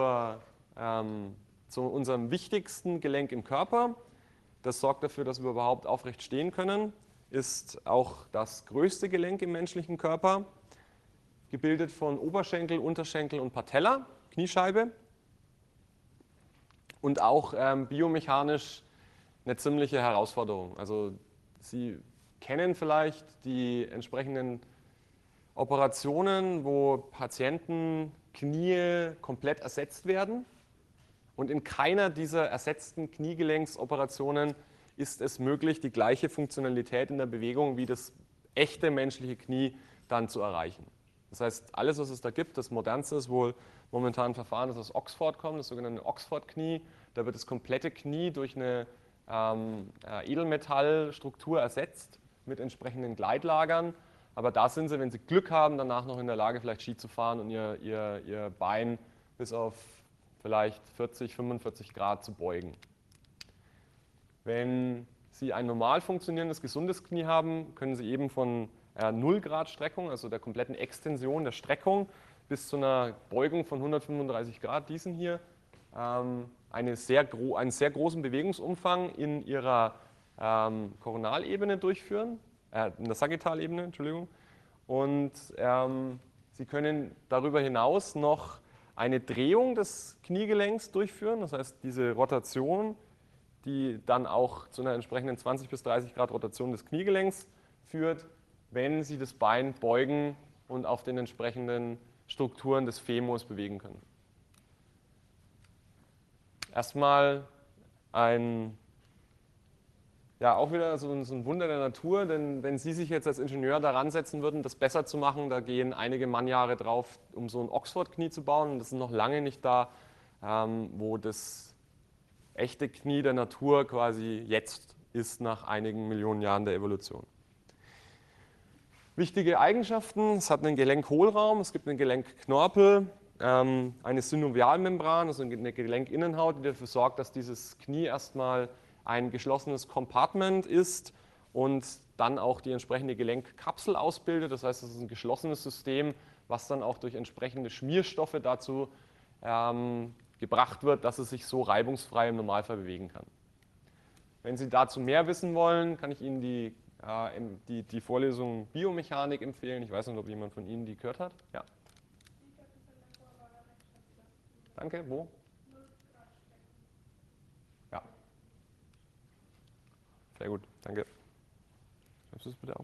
unserem wichtigsten Gelenk im Körper. Das sorgt dafür, dass wir überhaupt aufrecht stehen können. Ist auch das größte Gelenk im menschlichen Körper, gebildet von Oberschenkel, Unterschenkel und Patella, Kniescheibe. Und auch biomechanisch eine ziemliche Herausforderung. Also Sie kennen vielleicht die entsprechenden Operationen, wo Patienten Knie komplett ersetzt werden. Und in keiner dieser ersetzten Kniegelenksoperationen ist es möglich, die gleiche Funktionalität in der Bewegung wie das echte menschliche Knie dann zu erreichen. Das heißt, alles, was es da gibt, das modernste ist wohl momentan ein Verfahren, das aus Oxford kommt, das sogenannte Oxford-Knie. Da wird das komplette Knie durch eine Edelmetallstruktur ersetzt mit entsprechenden Gleitlagern. Aber da sind sie, wenn sie Glück haben, danach noch in der Lage, vielleicht Ski zu fahren und ihr Bein bis auf vielleicht 40, 45 Grad zu beugen. Wenn Sie ein normal funktionierendes, gesundes Knie haben, können Sie eben von 0 Grad Streckung, also der kompletten Extension der Streckung, bis zu einer Beugung von 135 Grad, diesen hier, einen sehr großen Bewegungsumfang in Ihrer Koronalebene durchführen, in der Sagittalebene, Entschuldigung. Und Sie können darüber hinaus noch eine Drehung des Kniegelenks durchführen, das heißt diese Rotation, die dann auch zu einer entsprechenden 20 bis 30 Grad Rotation des Kniegelenks führt, wenn Sie das Bein beugen und auf den entsprechenden Strukturen des Femurs bewegen können. Erstmal auch wieder so ein Wunder der Natur, denn wenn Sie sich jetzt als Ingenieur daran setzen würden, das besser zu machen, da gehen einige Mannjahre drauf, um so ein Oxford-Knie zu bauen. Und das ist noch lange nicht da, wo das echte Knie der Natur quasi jetzt ist, nach einigen Millionen Jahren der Evolution. Wichtige Eigenschaften: Es hat einen Gelenkhohlraum, es gibt einen Gelenkknorpel, eine Synovialmembran, also eine Gelenkinnenhaut, die dafür sorgt, dass dieses Knie erstmal ein geschlossenes Compartment ist und dann auch die entsprechende Gelenkkapsel ausbildet. Das heißt, es ist ein geschlossenes System, was dann auch durch entsprechende Schmierstoffe dazu gebracht wird, dass es sich so reibungsfrei im Normalfall bewegen kann. Wenn Sie dazu mehr wissen wollen, kann ich Ihnen die Vorlesung Biomechanik empfehlen. Ich weiß nicht, ob jemand von Ihnen die gehört hat. Ja. Danke. Wo? Ja. Sehr gut. Danke. Schreibst du es bitte auf?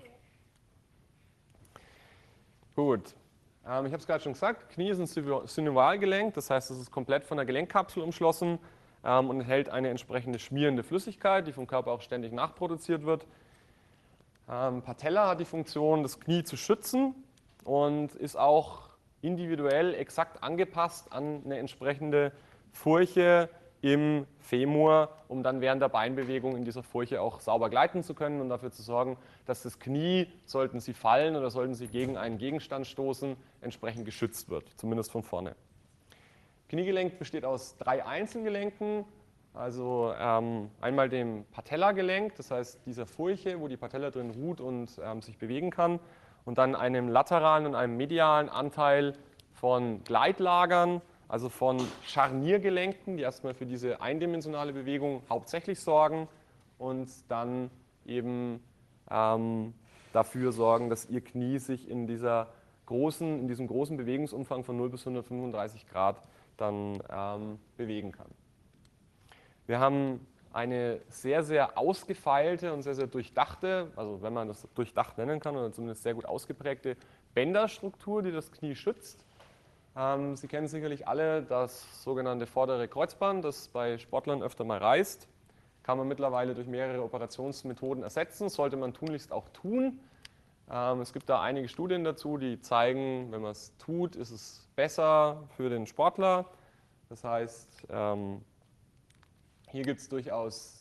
Gut. Ich habe es gerade schon gesagt, Knie ist ein Synovialgelenk, das heißt, es ist komplett von der Gelenkkapsel umschlossen und enthält eine entsprechende schmierende Flüssigkeit, die vom Körper auch ständig nachproduziert wird. Patella hat die Funktion, das Knie zu schützen und ist auch individuell exakt angepasst an eine entsprechende Furche im Femur, um dann während der Beinbewegung in dieser Furche auch sauber gleiten zu können und dafür zu sorgen, dass das Knie, sollten Sie fallen oder sollten Sie gegen einen Gegenstand stoßen, entsprechend geschützt wird, zumindest von vorne. Kniegelenk besteht aus 3 Einzelgelenken, also einmal dem Patellagelenk, das heißt dieser Furche, wo die Patella drin ruht und sich bewegen kann, und dann einem lateralen und einem medialen Anteil von Gleitlagern, also von Scharniergelenken, die erstmal für diese eindimensionale Bewegung hauptsächlich sorgen und dann eben dafür sorgen, dass Ihr Knie sich in diesem großen Bewegungsumfang von 0 bis 135 Grad dann bewegen kann. Wir haben eine sehr, sehr ausgefeilte und sehr, sehr durchdachte, also wenn man das durchdacht nennen kann, oder zumindest sehr gut ausgeprägte Bänderstruktur, die das Knie schützt. Sie kennen sicherlich alle das sogenannte vordere Kreuzband, das bei Sportlern öfter mal reißt. Kann man mittlerweile durch mehrere Operationsmethoden ersetzen, sollte man tunlichst auch tun. Es gibt da einige Studien dazu, die zeigen, wenn man es tut, ist es besser für den Sportler. Das heißt, hier gibt es durchaus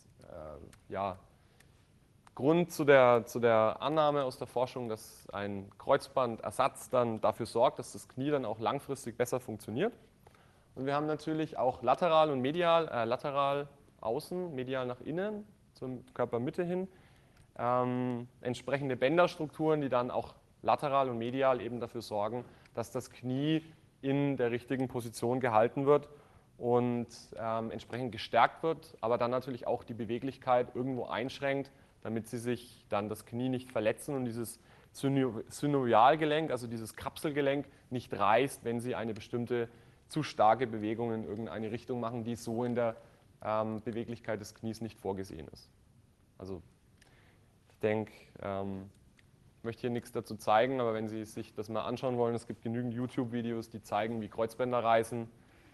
Grund zu der Annahme aus der Forschung, dass ein Kreuzbandersatz dann dafür sorgt, dass das Knie dann auch langfristig besser funktioniert. Und wir haben natürlich auch lateral und medial, lateral außen, medial nach innen, zur Körpermitte hin, entsprechende Bänderstrukturen, die dann auch lateral und medial eben dafür sorgen, dass das Knie in der richtigen Position gehalten wird und entsprechend gestärkt wird, aber dann natürlich auch die Beweglichkeit irgendwo einschränkt, damit Sie sich dann das Knie nicht verletzen und dieses Synovialgelenk, also dieses Kapselgelenk, nicht reißt, wenn Sie eine bestimmte zu starke Bewegung in irgendeine Richtung machen, die so in der Beweglichkeit des Knies nicht vorgesehen ist. Also ich denke, ich möchte hier nichts dazu zeigen, aber wenn Sie sich das mal anschauen wollen, es gibt genügend YouTube-Videos, die zeigen, wie Kreuzbänder reißen.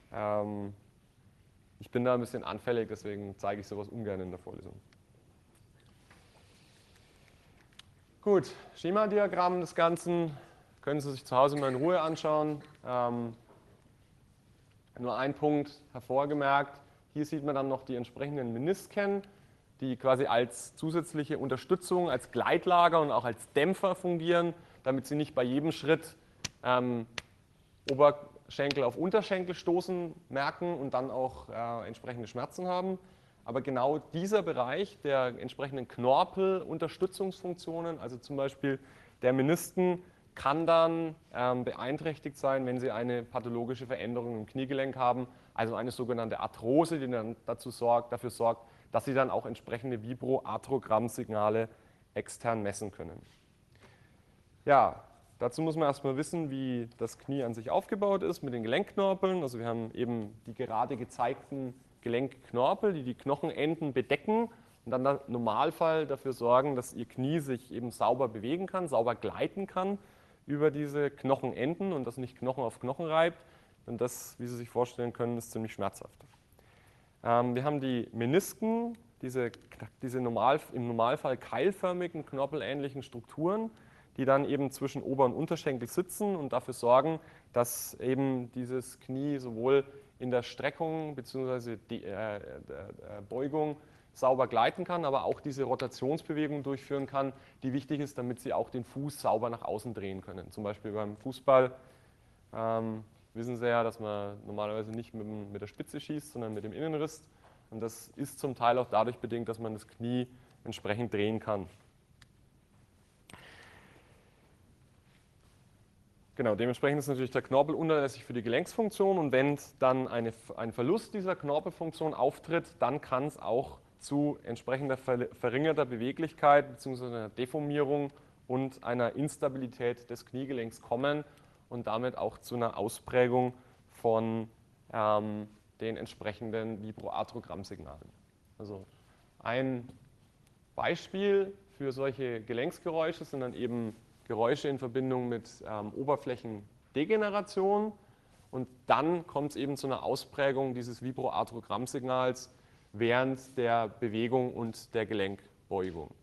Ich bin da ein bisschen anfällig, deswegen zeige ich sowas ungern in der Vorlesung. Gut, Schemadiagramm des Ganzen können Sie sich zu Hause mal in Ruhe anschauen. Nur ein Punkt hervorgemerkt, hier sieht man dann noch die entsprechenden Menisken, die quasi als zusätzliche Unterstützung, als Gleitlager und auch als Dämpfer fungieren, damit Sie nicht bei jedem Schritt Oberschenkel auf Unterschenkel stoßen merken und dann auch entsprechende Schmerzen haben. Aber genau dieser Bereich der entsprechenden Knorpel-Unterstützungsfunktionen, also zum Beispiel der Menisken, kann dann beeinträchtigt sein, wenn Sie eine pathologische Veränderung im Kniegelenk haben, also eine sogenannte Arthrose, die dann dafür sorgt, dass Sie dann auch entsprechende Vibroarthrogrammsignale extern messen können. Ja, dazu muss man erstmal wissen, wie das Knie an sich aufgebaut ist mit den Gelenkknorpeln. Also wir haben eben die gerade gezeigten Gelenkknorpel, die die Knochenenden bedecken und dann im Normalfall dafür sorgen, dass Ihr Knie sich eben sauber bewegen kann, sauber gleiten kann über diese Knochenenden und das nicht Knochen auf Knochen reibt. Und das, wie Sie sich vorstellen können, ist ziemlich schmerzhaft. Wir haben die Menisken, diese im Normalfall keilförmigen, knorpelähnlichen Strukturen, die dann eben zwischen Ober- und Unterschenkel sitzen und dafür sorgen, dass eben dieses Knie sowohl in der Streckung bzw. Beugung sauber gleiten kann, aber auch diese Rotationsbewegung durchführen kann, die wichtig ist, damit Sie auch den Fuß sauber nach außen drehen können. Zum Beispiel beim Fußball wissen Sie ja, dass man normalerweise nicht mit der Spitze schießt, sondern mit dem Innenriss. Und das ist zum Teil auch dadurch bedingt, dass man das Knie entsprechend drehen kann. Genau, dementsprechend ist natürlich der Knorpel unerlässlich für die Gelenksfunktion und wenn dann ein Verlust dieser Knorpelfunktion auftritt, dann kann es auch zu entsprechender verringerter Beweglichkeit bzw. einer Deformierung und einer Instabilität des Kniegelenks kommen und damit auch zu einer Ausprägung von den entsprechenden Vibroarthrogrammsignalen. Also ein Beispiel für solche Gelenksgeräusche sind dann eben Geräusche in Verbindung mit Oberflächendegeneration und dann kommt es eben zu einer Ausprägung dieses Vibroarthrogrammsignals während der Bewegung und der Gelenkbeugung.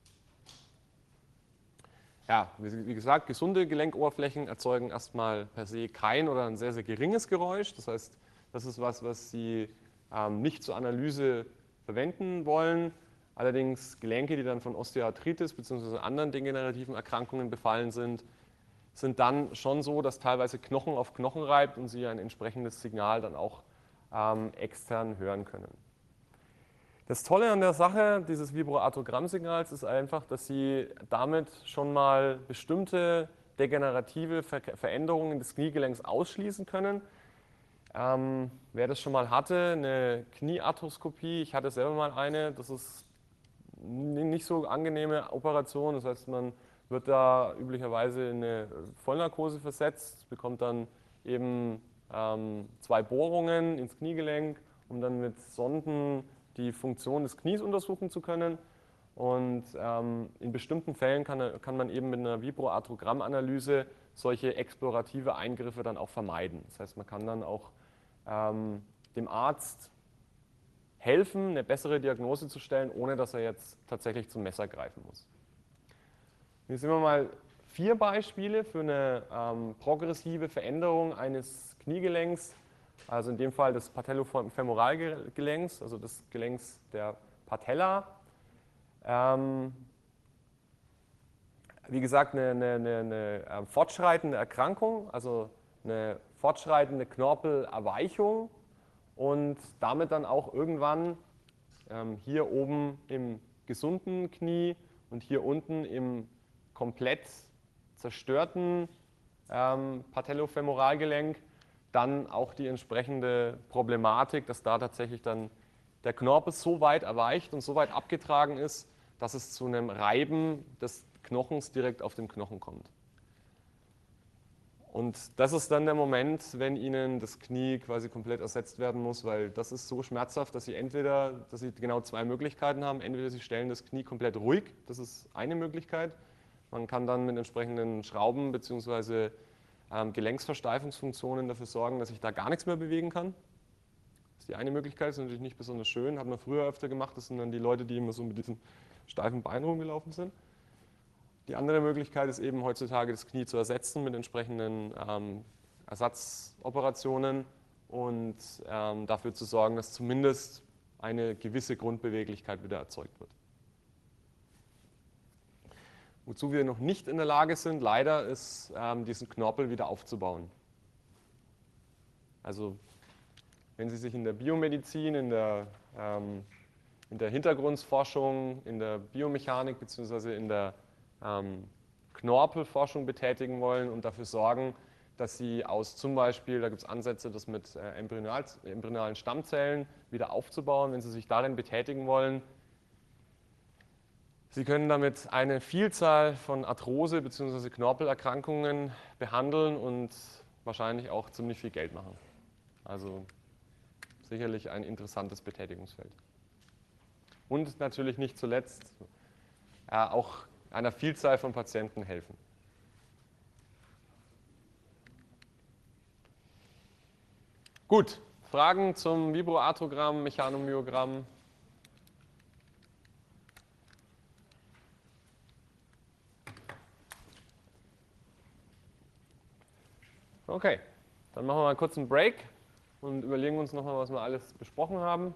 Ja, wie gesagt, gesunde Gelenkoberflächen erzeugen erstmal per se kein oder ein sehr, sehr geringes Geräusch. Das heißt, das ist was Sie nicht zur Analyse verwenden wollen. Allerdings Gelenke, die dann von Osteoarthritis bzw. anderen degenerativen Erkrankungen befallen sind, sind dann schon so, dass teilweise Knochen auf Knochen reibt und Sie ein entsprechendes Signal dann auch extern hören können. Das Tolle an der Sache dieses Vibroarthrogramm-Signals ist einfach, dass Sie damit schon mal bestimmte degenerative Veränderungen des Kniegelenks ausschließen können. Wer das schon mal hatte, eine Kniearthroskopie, ich hatte selber mal eine, das ist nicht so angenehme Operation, das heißt, man wird da üblicherweise in eine Vollnarkose versetzt, bekommt dann eben 2 Bohrungen ins Kniegelenk, um dann mit Sonden die Funktion des Knies untersuchen zu können. Und in bestimmten Fällen kann man eben mit einer Vibroarthrogrammanalyse solche explorative Eingriffe dann auch vermeiden. Das heißt, man kann dann auch dem Arzt helfen, eine bessere Diagnose zu stellen, ohne dass er jetzt tatsächlich zum Messer greifen muss. Hier sehen wir mal 4 Beispiele für eine progressive Veränderung eines Kniegelenks, also in dem Fall des Patellofemoralgelenks, also des Gelenks der Patella. Wie gesagt, eine fortschreitende Erkrankung, also eine fortschreitende Knorpelerweichung und damit dann auch irgendwann hier oben im gesunden Knie und hier unten im komplett zerstörten Patellofemoralgelenk dann auch die entsprechende Problematik, dass da tatsächlich dann der Knorpel so weit erweicht und so weit abgetragen ist, dass es zu einem Reiben des Knochens direkt auf dem Knochen kommt. Und das ist dann der Moment, wenn Ihnen das Knie quasi komplett ersetzt werden muss, weil das ist so schmerzhaft, dass Sie genau 2 Möglichkeiten haben. Entweder Sie stellen das Knie komplett ruhig, das ist eine Möglichkeit. Man kann dann mit entsprechenden Schrauben bzw. Gelenksversteifungsfunktionen dafür sorgen, dass ich da gar nichts mehr bewegen kann. Das ist die eine Möglichkeit, das ist natürlich nicht besonders schön, hat man früher öfter gemacht, das sind dann die Leute, die immer so mit diesem steifen Bein rumgelaufen sind. Die andere Möglichkeit ist eben heutzutage das Knie zu ersetzen mit entsprechenden Ersatzoperationen und dafür zu sorgen, dass zumindest eine gewisse Grundbeweglichkeit wieder erzeugt wird. Wozu wir noch nicht in der Lage sind, leider, ist diesen Knorpel wieder aufzubauen. Also wenn Sie sich in der Biomedizin, in der Hintergrundforschung, in der Biomechanik bzw. in der Knorpelforschung betätigen wollen und dafür sorgen, dass Sie aus zum Beispiel, da gibt es Ansätze, das mit embryonalen Stammzellen wieder aufzubauen, wenn Sie sich darin betätigen wollen. Sie können damit eine Vielzahl von Arthrose- bzw. Knorpelerkrankungen behandeln und wahrscheinlich auch ziemlich viel Geld machen. Also sicherlich ein interessantes Betätigungsfeld. Und natürlich nicht zuletzt auch einer Vielzahl von Patienten helfen. Gut, Fragen zum Vibroarthrogramm, Mechanomyogramm? Okay, dann machen wir mal kurz einen Break und überlegen uns nochmal, was wir alles besprochen haben.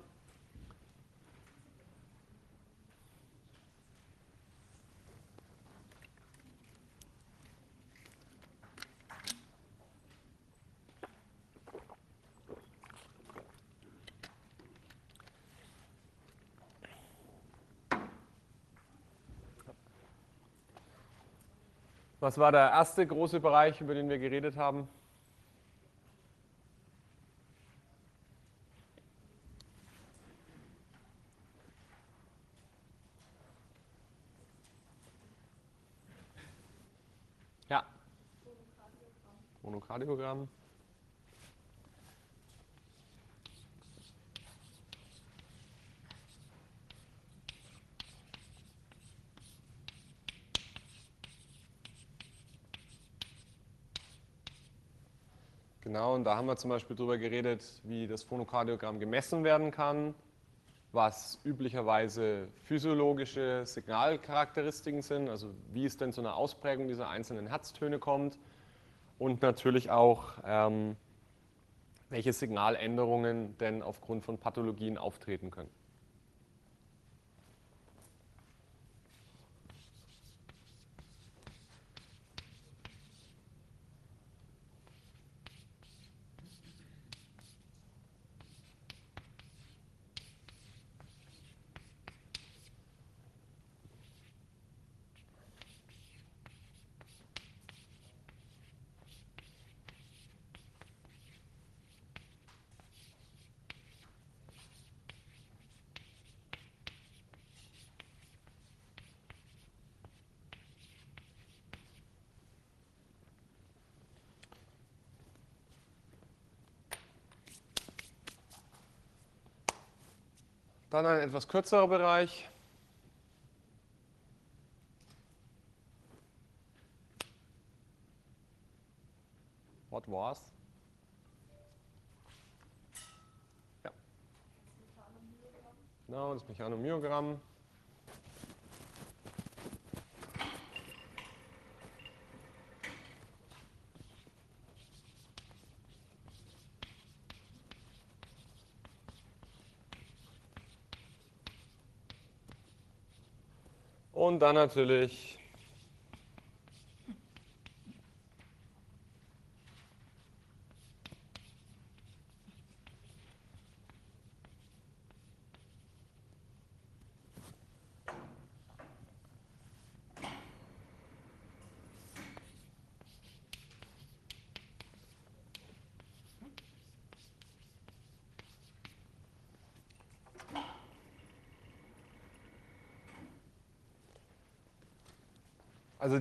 Was war der erste große Bereich, über den wir geredet haben? Ja. Monokardiogramm. Genau, und da haben wir zum Beispiel darüber geredet, wie das Phonokardiogramm gemessen werden kann, was üblicherweise physiologische Signalcharakteristiken sind, also wie es denn zu einer Ausprägung dieser einzelnen Herztöne kommt und natürlich auch, welche Signaländerungen denn aufgrund von Pathologien auftreten können. Dann ein etwas kürzerer Bereich. What was? Ja. Genau, das Mechanomyogramm. Und dann natürlich also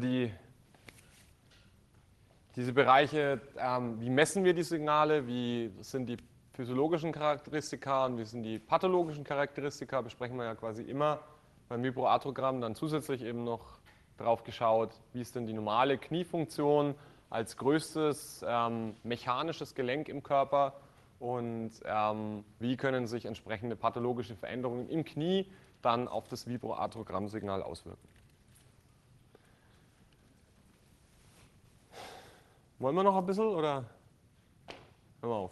diese Bereiche, wie messen wir die Signale, wie sind die physiologischen Charakteristika und wie sind die pathologischen Charakteristika, besprechen wir ja quasi immer beim Vibroarthrogramm. Dann zusätzlich eben noch drauf geschaut, wie ist denn die normale Kniefunktion als größtes mechanisches Gelenk im Körper und wie können sich entsprechende pathologische Veränderungen im Knie dann auf das Vibroarthrogrammsignal auswirken. Wollen wir noch ein bisschen oder hören wir auf?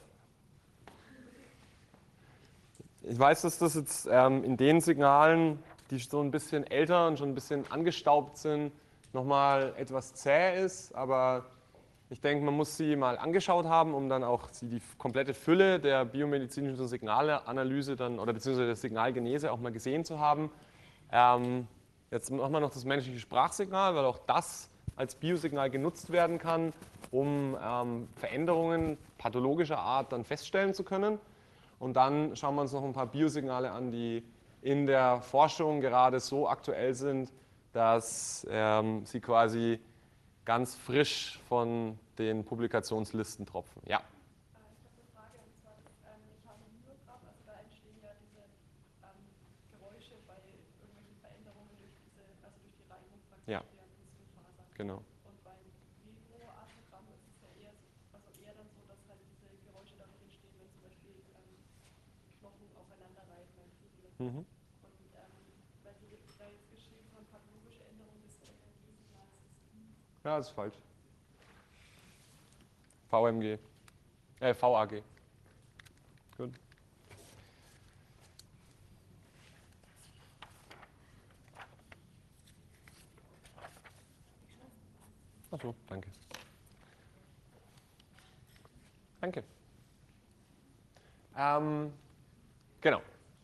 Ich weiß, dass das jetzt in den Signalen, die so ein bisschen älter und schon ein bisschen angestaubt sind, nochmal etwas zäh ist, aber ich denke, man muss sie mal angeschaut haben, um dann auch die komplette Fülle der biomedizinischen Signalanalyse dann oder beziehungsweise der Signalgenese auch mal gesehen zu haben. Jetzt machen wir noch das menschliche Sprachsignal, weil auch das als Biosignal genutzt werden kann, um Veränderungen pathologischer Art dann feststellen zu können. Und dann schauen wir uns noch ein paar Biosignale an, die in der Forschung gerade so aktuell sind, dass sie quasi ganz frisch von den Publikationslisten tropfen. Ja. Ich habe eine Frage, und zwar das Mechanomyogramm, also da entstehen ja diese Geräusche bei irgendwelchen Veränderungen durch durch die Reibung praktisch Ja. der Muskelfasern. Genau. Und beim Vibroarthrogramm ist es ja eher dann so, dass halt diese Geräusche dadurch entstehen, wenn zum Beispiel Knochen aufeinander reiben beim Flügel. Mhm. Und weil Sie da jetzt geschrieben haben, pathologische Änderungen des Energiesignals. Ja, das ist falsch. VAG. Gut. Achso, danke. Danke. Genau.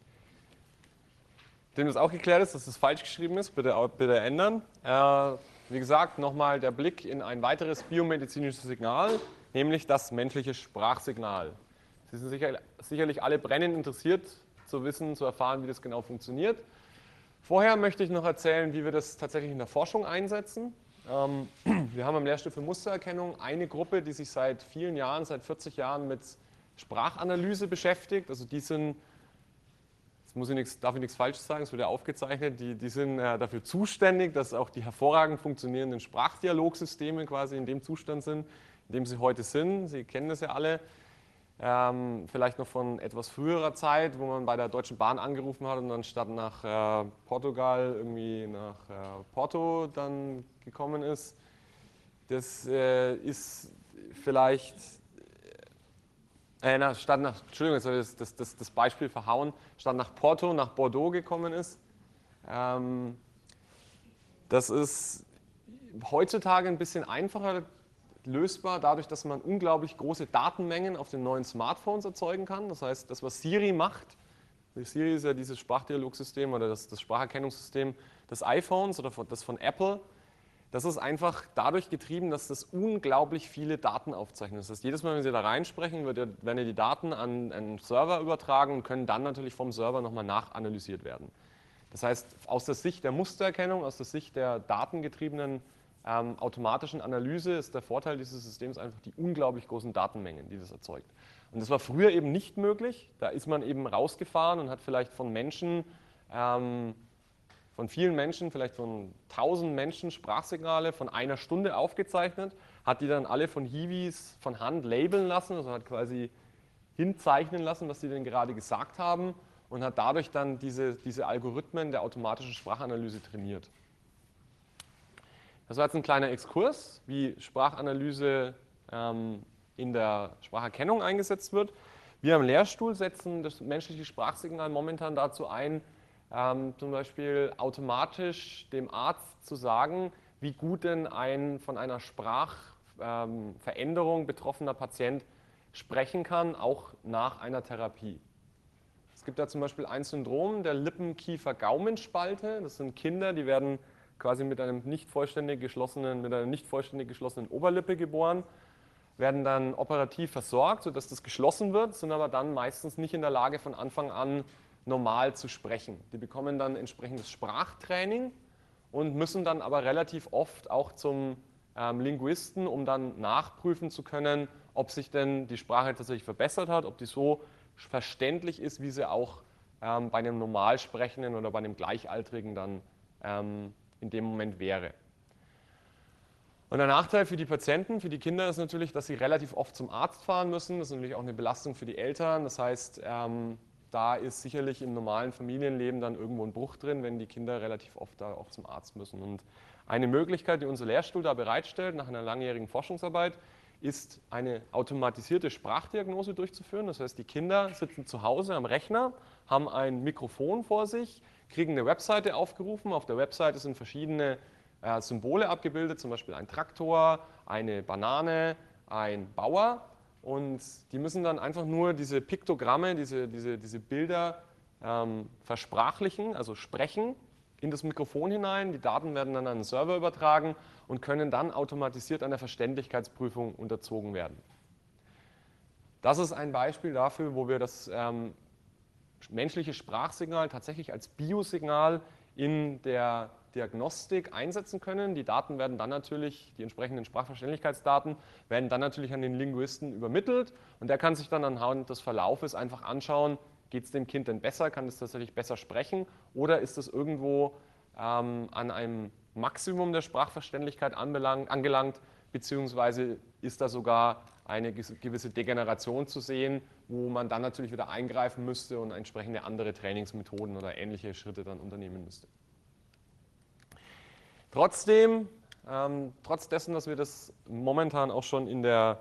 Dem das auch geklärt ist, dass das falsch geschrieben ist, bitte ändern. Wie gesagt, nochmal der Blick in ein weiteres biomedizinisches Signal, nämlich das menschliche Sprachsignal. Sie sind sicherlich alle brennend interessiert zu wissen, zu erfahren, wie das genau funktioniert. Vorher möchte ich noch erzählen, wie wir das tatsächlich in der Forschung einsetzen. Wir haben am Lehrstuhl für Mustererkennung eine Gruppe, die sich seit vielen Jahren, seit 40 Jahren mit Sprachanalyse beschäftigt. Also die sind, darf ich nichts Falsches sagen, es wird ja aufgezeichnet, die sind dafür zuständig, dass auch die hervorragend funktionierenden Sprachdialogsysteme quasi in dem Zustand sind, in dem sie heute sind. Sie kennen das ja alle. Vielleicht noch von etwas früherer Zeit, wo man bei der Deutschen Bahn angerufen hat und dann statt nach Portugal irgendwie nach Porto dann gekommen ist. Das ist vielleicht, Entschuldigung, jetzt habe ich das Beispiel verhauen, statt nach Porto nach Bordeaux gekommen ist. Das ist heutzutage ein bisschen einfacher lösbar, dadurch, dass man unglaublich große Datenmengen auf den neuen Smartphones erzeugen kann. Das heißt, das, was Siri macht, Siri ist ja dieses Sprachdialogsystem oder das Spracherkennungssystem des iPhones oder das von Apple, das ist einfach dadurch getrieben, dass das unglaublich viele Daten aufzeichnet. Das heißt, jedes Mal, wenn Sie da reinsprechen, werden ja die Daten an einen Server übertragen und können dann natürlich vom Server nochmal nachanalysiert werden. Das heißt, aus der Sicht der Mustererkennung, aus der Sicht der datengetriebenen automatischen Analyse ist der Vorteil dieses Systems einfach die unglaublich großen Datenmengen, die das erzeugt. Und das war früher eben nicht möglich. Da ist man eben rausgefahren und hat vielleicht von Menschen, von vielen Menschen, vielleicht von 1000 Menschen Sprachsignale von einer Stunde aufgezeichnet, hat die dann alle von Hiwis von Hand labeln lassen, also hat quasi hinzeichnen lassen, was sie denn gerade gesagt haben und hat dadurch dann diese Algorithmen der automatischen Sprachanalyse trainiert. Das war jetzt ein kleiner Exkurs, wie Sprachanalyse in der Spracherkennung eingesetzt wird. Wir am Lehrstuhl setzen das menschliche Sprachsignal momentan dazu ein, zum Beispiel automatisch dem Arzt zu sagen, wie gut denn ein von einer Sprachveränderung betroffener Patient sprechen kann, auch nach einer Therapie. Es gibt da zum Beispiel ein Syndrom der Lippen-Kiefer-Gaumenspalte. Das sind Kinder, die werden quasi mit einer nicht vollständig geschlossenen Oberlippe geboren, werden dann operativ versorgt, sodass das geschlossen wird, sind aber dann meistens nicht in der Lage, von Anfang an normal zu sprechen. Die bekommen dann entsprechendes Sprachtraining und müssen dann aber relativ oft auch zum Linguisten, um dann nachprüfen zu können, ob sich denn die Sprache tatsächlich verbessert hat, ob die so verständlich ist, wie sie auch bei einem Normalsprechenden oder bei einem Gleichaltrigen dann in dem Moment wäre. Und der Nachteil für die Patienten, für die Kinder ist natürlich, dass sie relativ oft zum Arzt fahren müssen. Das ist natürlich auch eine Belastung für die Eltern. Das heißt, da ist sicherlich im normalen Familienleben dann irgendwo ein Bruch drin, wenn die Kinder relativ oft da auch zum Arzt müssen. Und eine Möglichkeit, die unser Lehrstuhl da bereitstellt, nach einer langjährigen Forschungsarbeit, ist eine automatisierte Sprachdiagnose durchzuführen. Das heißt, die Kinder sitzen zu Hause am Rechner, haben ein Mikrofon vor sich, kriegen eine Webseite aufgerufen. Auf der Webseite sind verschiedene Symbole abgebildet, zum Beispiel ein Traktor, eine Banane, ein Bauer. Und die müssen dann einfach nur diese Piktogramme, diese Bilder versprachlichen, also sprechen, in das Mikrofon hinein. Die Daten werden dann an den Server übertragen und können dann automatisiert einer Verständlichkeitsprüfung unterzogen werden. Das ist ein Beispiel dafür, wo wir das menschliche Sprachsignal tatsächlich als Biosignal in der Diagnostik einsetzen können. Die Daten werden dann natürlich, die entsprechenden Sprachverständlichkeitsdaten, werden dann natürlich an den Linguisten übermittelt und der kann sich dann anhand des Verlaufes einfach anschauen, geht es dem Kind denn besser, kann es tatsächlich besser sprechen oder ist es irgendwo an einem Maximum der Sprachverständlichkeit angelangt, beziehungsweise ist da sogar eine gewisse Degeneration zu sehen, wo man dann natürlich wieder eingreifen müsste und entsprechende andere Trainingsmethoden oder ähnliche Schritte dann unternehmen müsste. Trotzdem, trotz dessen, dass wir das momentan auch schon in der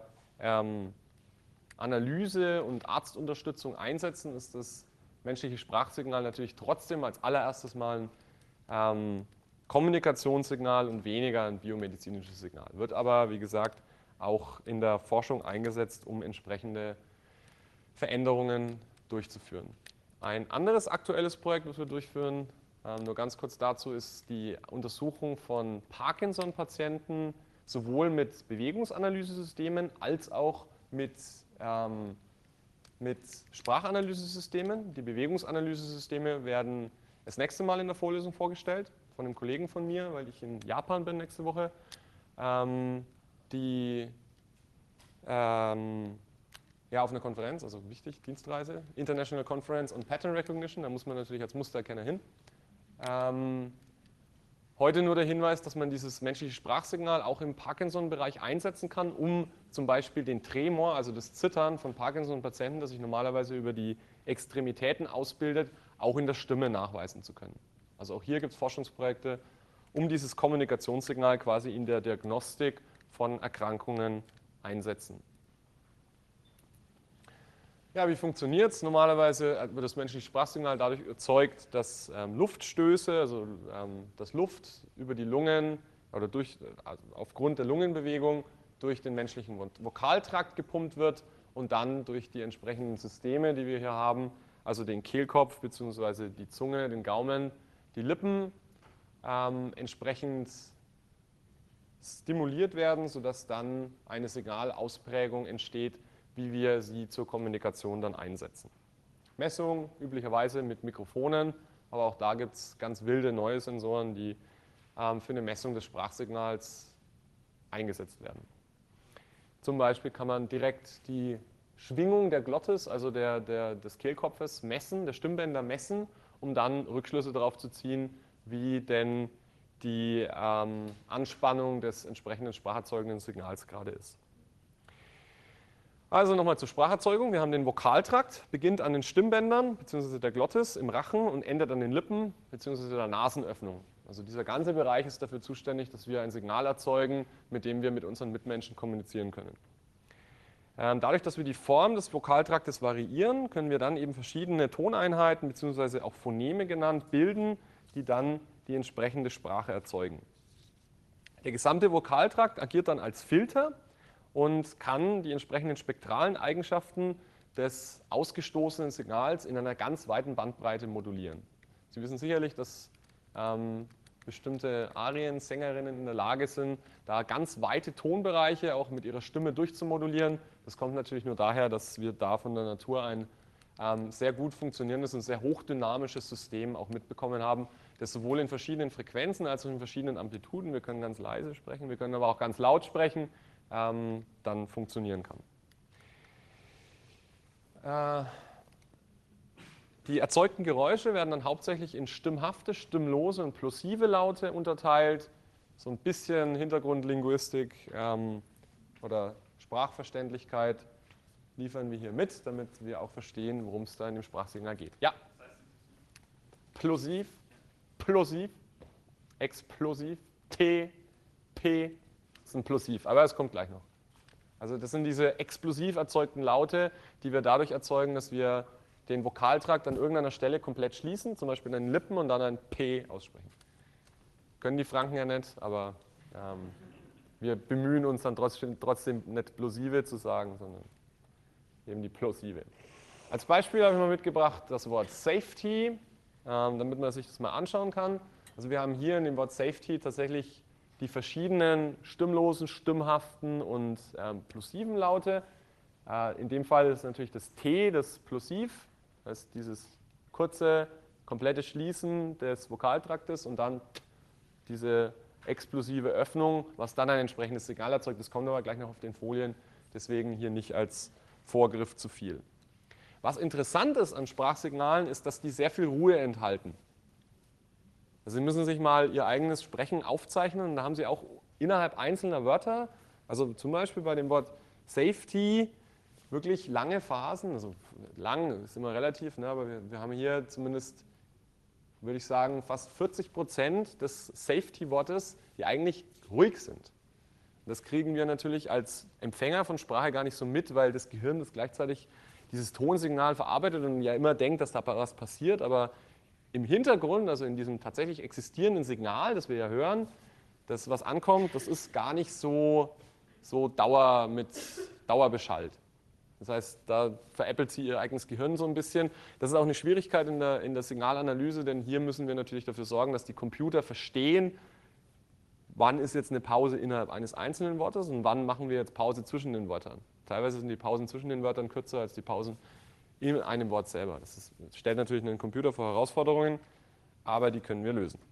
Analyse und Arztunterstützung einsetzen, ist das menschliche Sprachsignal natürlich trotzdem als allererstes mal ein Kommunikationssignal und weniger ein biomedizinisches Signal. Wird aber, wie gesagt, auch in der Forschung eingesetzt, um entsprechende Veränderungen durchzuführen. Ein anderes aktuelles Projekt, das wir durchführen, nur ganz kurz dazu, ist die Untersuchung von Parkinson-Patienten sowohl mit Bewegungsanalysesystemen als auch mit Sprachanalysesystemen. Die Bewegungsanalysesysteme werden das nächste Mal in der Vorlesung vorgestellt von einem Kollegen von mir, weil ich in Japan bin nächste Woche. Ja, auf einer Konferenz, also wichtig, Dienstreise, International Conference on Pattern Recognition, da muss man natürlich als Mustererkenner hin. Heute nur der Hinweis, dass man dieses menschliche Sprachsignal auch im Parkinson-Bereich einsetzen kann, um zum Beispiel den Tremor, also das Zittern von Parkinson-Patienten, das sich normalerweise über die Extremitäten ausbildet, auch in der Stimme nachweisen zu können. Also auch hier gibt es Forschungsprojekte, um dieses Kommunikationssignal quasi in der Diagnostik von Erkrankungen einsetzen. Ja, wie funktioniert es? Normalerweise wird das menschliche Sprachsignal dadurch erzeugt, dass Luftstöße, also dass Luft über die Lungen oder aufgrund der Lungenbewegung durch den menschlichen Vokaltrakt gepumpt wird und dann durch die entsprechenden Systeme, die wir hier haben, also den Kehlkopf bzw. die Zunge, den Gaumen, die Lippen, entsprechend stimuliert werden, sodass dann eine Signalausprägung entsteht, wie wir sie zur Kommunikation dann einsetzen. Messung üblicherweise mit Mikrofonen, aber auch da gibt es ganz wilde neue Sensoren, die für eine Messung des Sprachsignals eingesetzt werden. Zum Beispiel kann man direkt die Schwingung der Glottis, also des Kehlkopfes messen, der Stimmbänder messen, um dann Rückschlüsse darauf zu ziehen, wie denn die Anspannung des entsprechenden spracherzeugenden Signals gerade ist. Also nochmal zur Spracherzeugung. Wir haben den Vokaltrakt, beginnt an den Stimmbändern bzw. der Glottis im Rachen und endet an den Lippen bzw. der Nasenöffnung. Also dieser ganze Bereich ist dafür zuständig, dass wir ein Signal erzeugen, mit dem wir mit unseren Mitmenschen kommunizieren können. Dadurch, dass wir die Form des Vokaltraktes variieren, können wir dann eben verschiedene Toneinheiten bzw. auch Phoneme genannt bilden, die dann die entsprechende Sprache erzeugen. Der gesamte Vokaltrakt agiert dann als Filter und kann die entsprechenden spektralen Eigenschaften des ausgestoßenen Signals in einer ganz weiten Bandbreite modulieren. Sie wissen sicherlich, dass bestimmte Ariensängerinnen in der Lage sind, da ganz weite Tonbereiche auch mit ihrer Stimme durchzumodulieren. Das kommt natürlich nur daher, dass wir da von der Natur ein sehr gut funktionierendes und sehr hochdynamisches System auch mitbekommen haben, das sowohl in verschiedenen Frequenzen als auch in verschiedenen Amplituden, wir können ganz leise sprechen, wir können aber auch ganz laut sprechen, dann funktionieren kann. Die erzeugten Geräusche werden dann hauptsächlich in stimmhafte, stimmlose und plosive Laute unterteilt. So ein bisschen Hintergrundlinguistik oder Sprachverständlichkeit liefern wir hier mit, damit wir auch verstehen, worum es da in dem Sprachsignal geht. Ja? Plosiv, plosiv, explosiv, T, P sind plosiv, aber es kommt gleich noch. Also das sind diese explosiv erzeugten Laute, die wir dadurch erzeugen, dass wir den Vokaltrakt an irgendeiner Stelle komplett schließen, zum Beispiel in den Lippen und dann ein P aussprechen. Können die Franken ja nicht, aber wir bemühen uns dann trotzdem nicht plosive zu sagen, sondern eben die plosive. Als Beispiel habe ich mal mitgebracht das Wort Safety, damit man sich das mal anschauen kann. Also wir haben hier in dem Wort Safety tatsächlich die verschiedenen stimmlosen, stimmhaften und plosiven Laute. In dem Fall ist natürlich das T, das Plosiv, das ist dieses kurze, komplette Schließen des Vokaltraktes und dann diese explosive Öffnung, was dann ein entsprechendes Signal erzeugt. Das kommt aber gleich noch auf den Folien, deswegen hier nicht als Vorgriff zu viel. Was interessant ist an Sprachsignalen, ist, dass die sehr viel Ruhe enthalten. Also Sie müssen sich mal Ihr eigenes Sprechen aufzeichnen und da haben Sie auch innerhalb einzelner Wörter, also zum Beispiel bei dem Wort Safety, wirklich lange Phasen, also lang ist immer relativ, ne, aber wir haben hier zumindest, würde ich sagen, fast 40% des Safety-Wortes, die eigentlich ruhig sind. Das kriegen wir natürlich als Empfänger von Sprache gar nicht so mit, weil das Gehirn das gleichzeitig dieses Tonsignal verarbeitet und ja immer denkt, dass da was passiert, aber im Hintergrund, also in diesem tatsächlich existierenden Signal, das wir ja hören, das was ankommt, das ist gar nicht so dauerbeschallt. Das heißt, da veräppelt sie ihr eigenes Gehirn so ein bisschen. Das ist auch eine Schwierigkeit in der Signalanalyse, denn hier müssen wir natürlich dafür sorgen, dass die Computer verstehen, wann ist jetzt eine Pause innerhalb eines einzelnen Wortes und wann machen wir jetzt Pause zwischen den Wörtern. Teilweise sind die Pausen zwischen den Wörtern kürzer als die Pausen in einem Wort selber. Das stellt natürlich einen Computer vor Herausforderungen, aber die können wir lösen.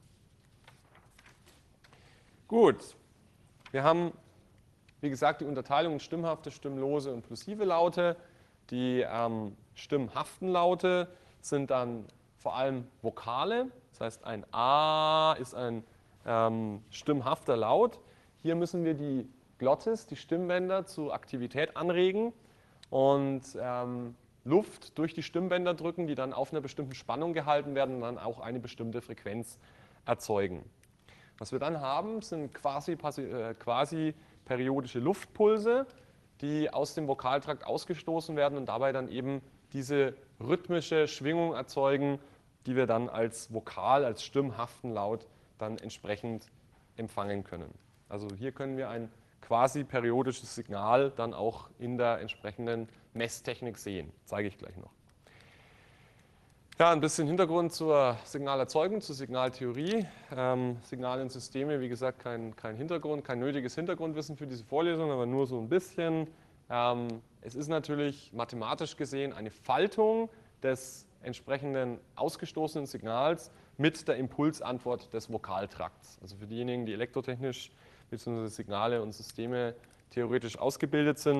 Gut, wir haben, wie gesagt, die Unterteilung in stimmhafte, stimmlose und plosive Laute. Die stimmhaften Laute sind dann vor allem Vokale. Das heißt, ein A ist ein stimmhafter Laut. Hier müssen wir die Glottis, die Stimmbänder, zu Aktivität anregen und Luft durch die Stimmbänder drücken, die dann auf einer bestimmten Spannung gehalten werden und dann auch eine bestimmte Frequenz erzeugen. Was wir dann haben, sind quasi periodische Luftpulse, die aus dem Vokaltrakt ausgestoßen werden und dabei dann eben diese rhythmische Schwingung erzeugen, die wir dann als Vokal, als stimmhaften Laut dann entsprechend empfangen können. Also hier können wir ein quasi periodisches Signal dann auch in der entsprechenden Messtechnik sehen. Zeige ich gleich noch. Ja, ein bisschen Hintergrund zur Signalerzeugung, zur Signaltheorie. Signale und Systeme, wie gesagt, kein Hintergrund, kein nötiges Hintergrundwissen für diese Vorlesung, aber nur so ein bisschen. Es ist natürlich mathematisch gesehen eine Faltung des entsprechenden ausgestoßenen Signals mit der Impulsantwort des Vokaltrakts. Also für diejenigen, die elektrotechnisch bzw. Signale und Systeme theoretisch ausgebildet sind,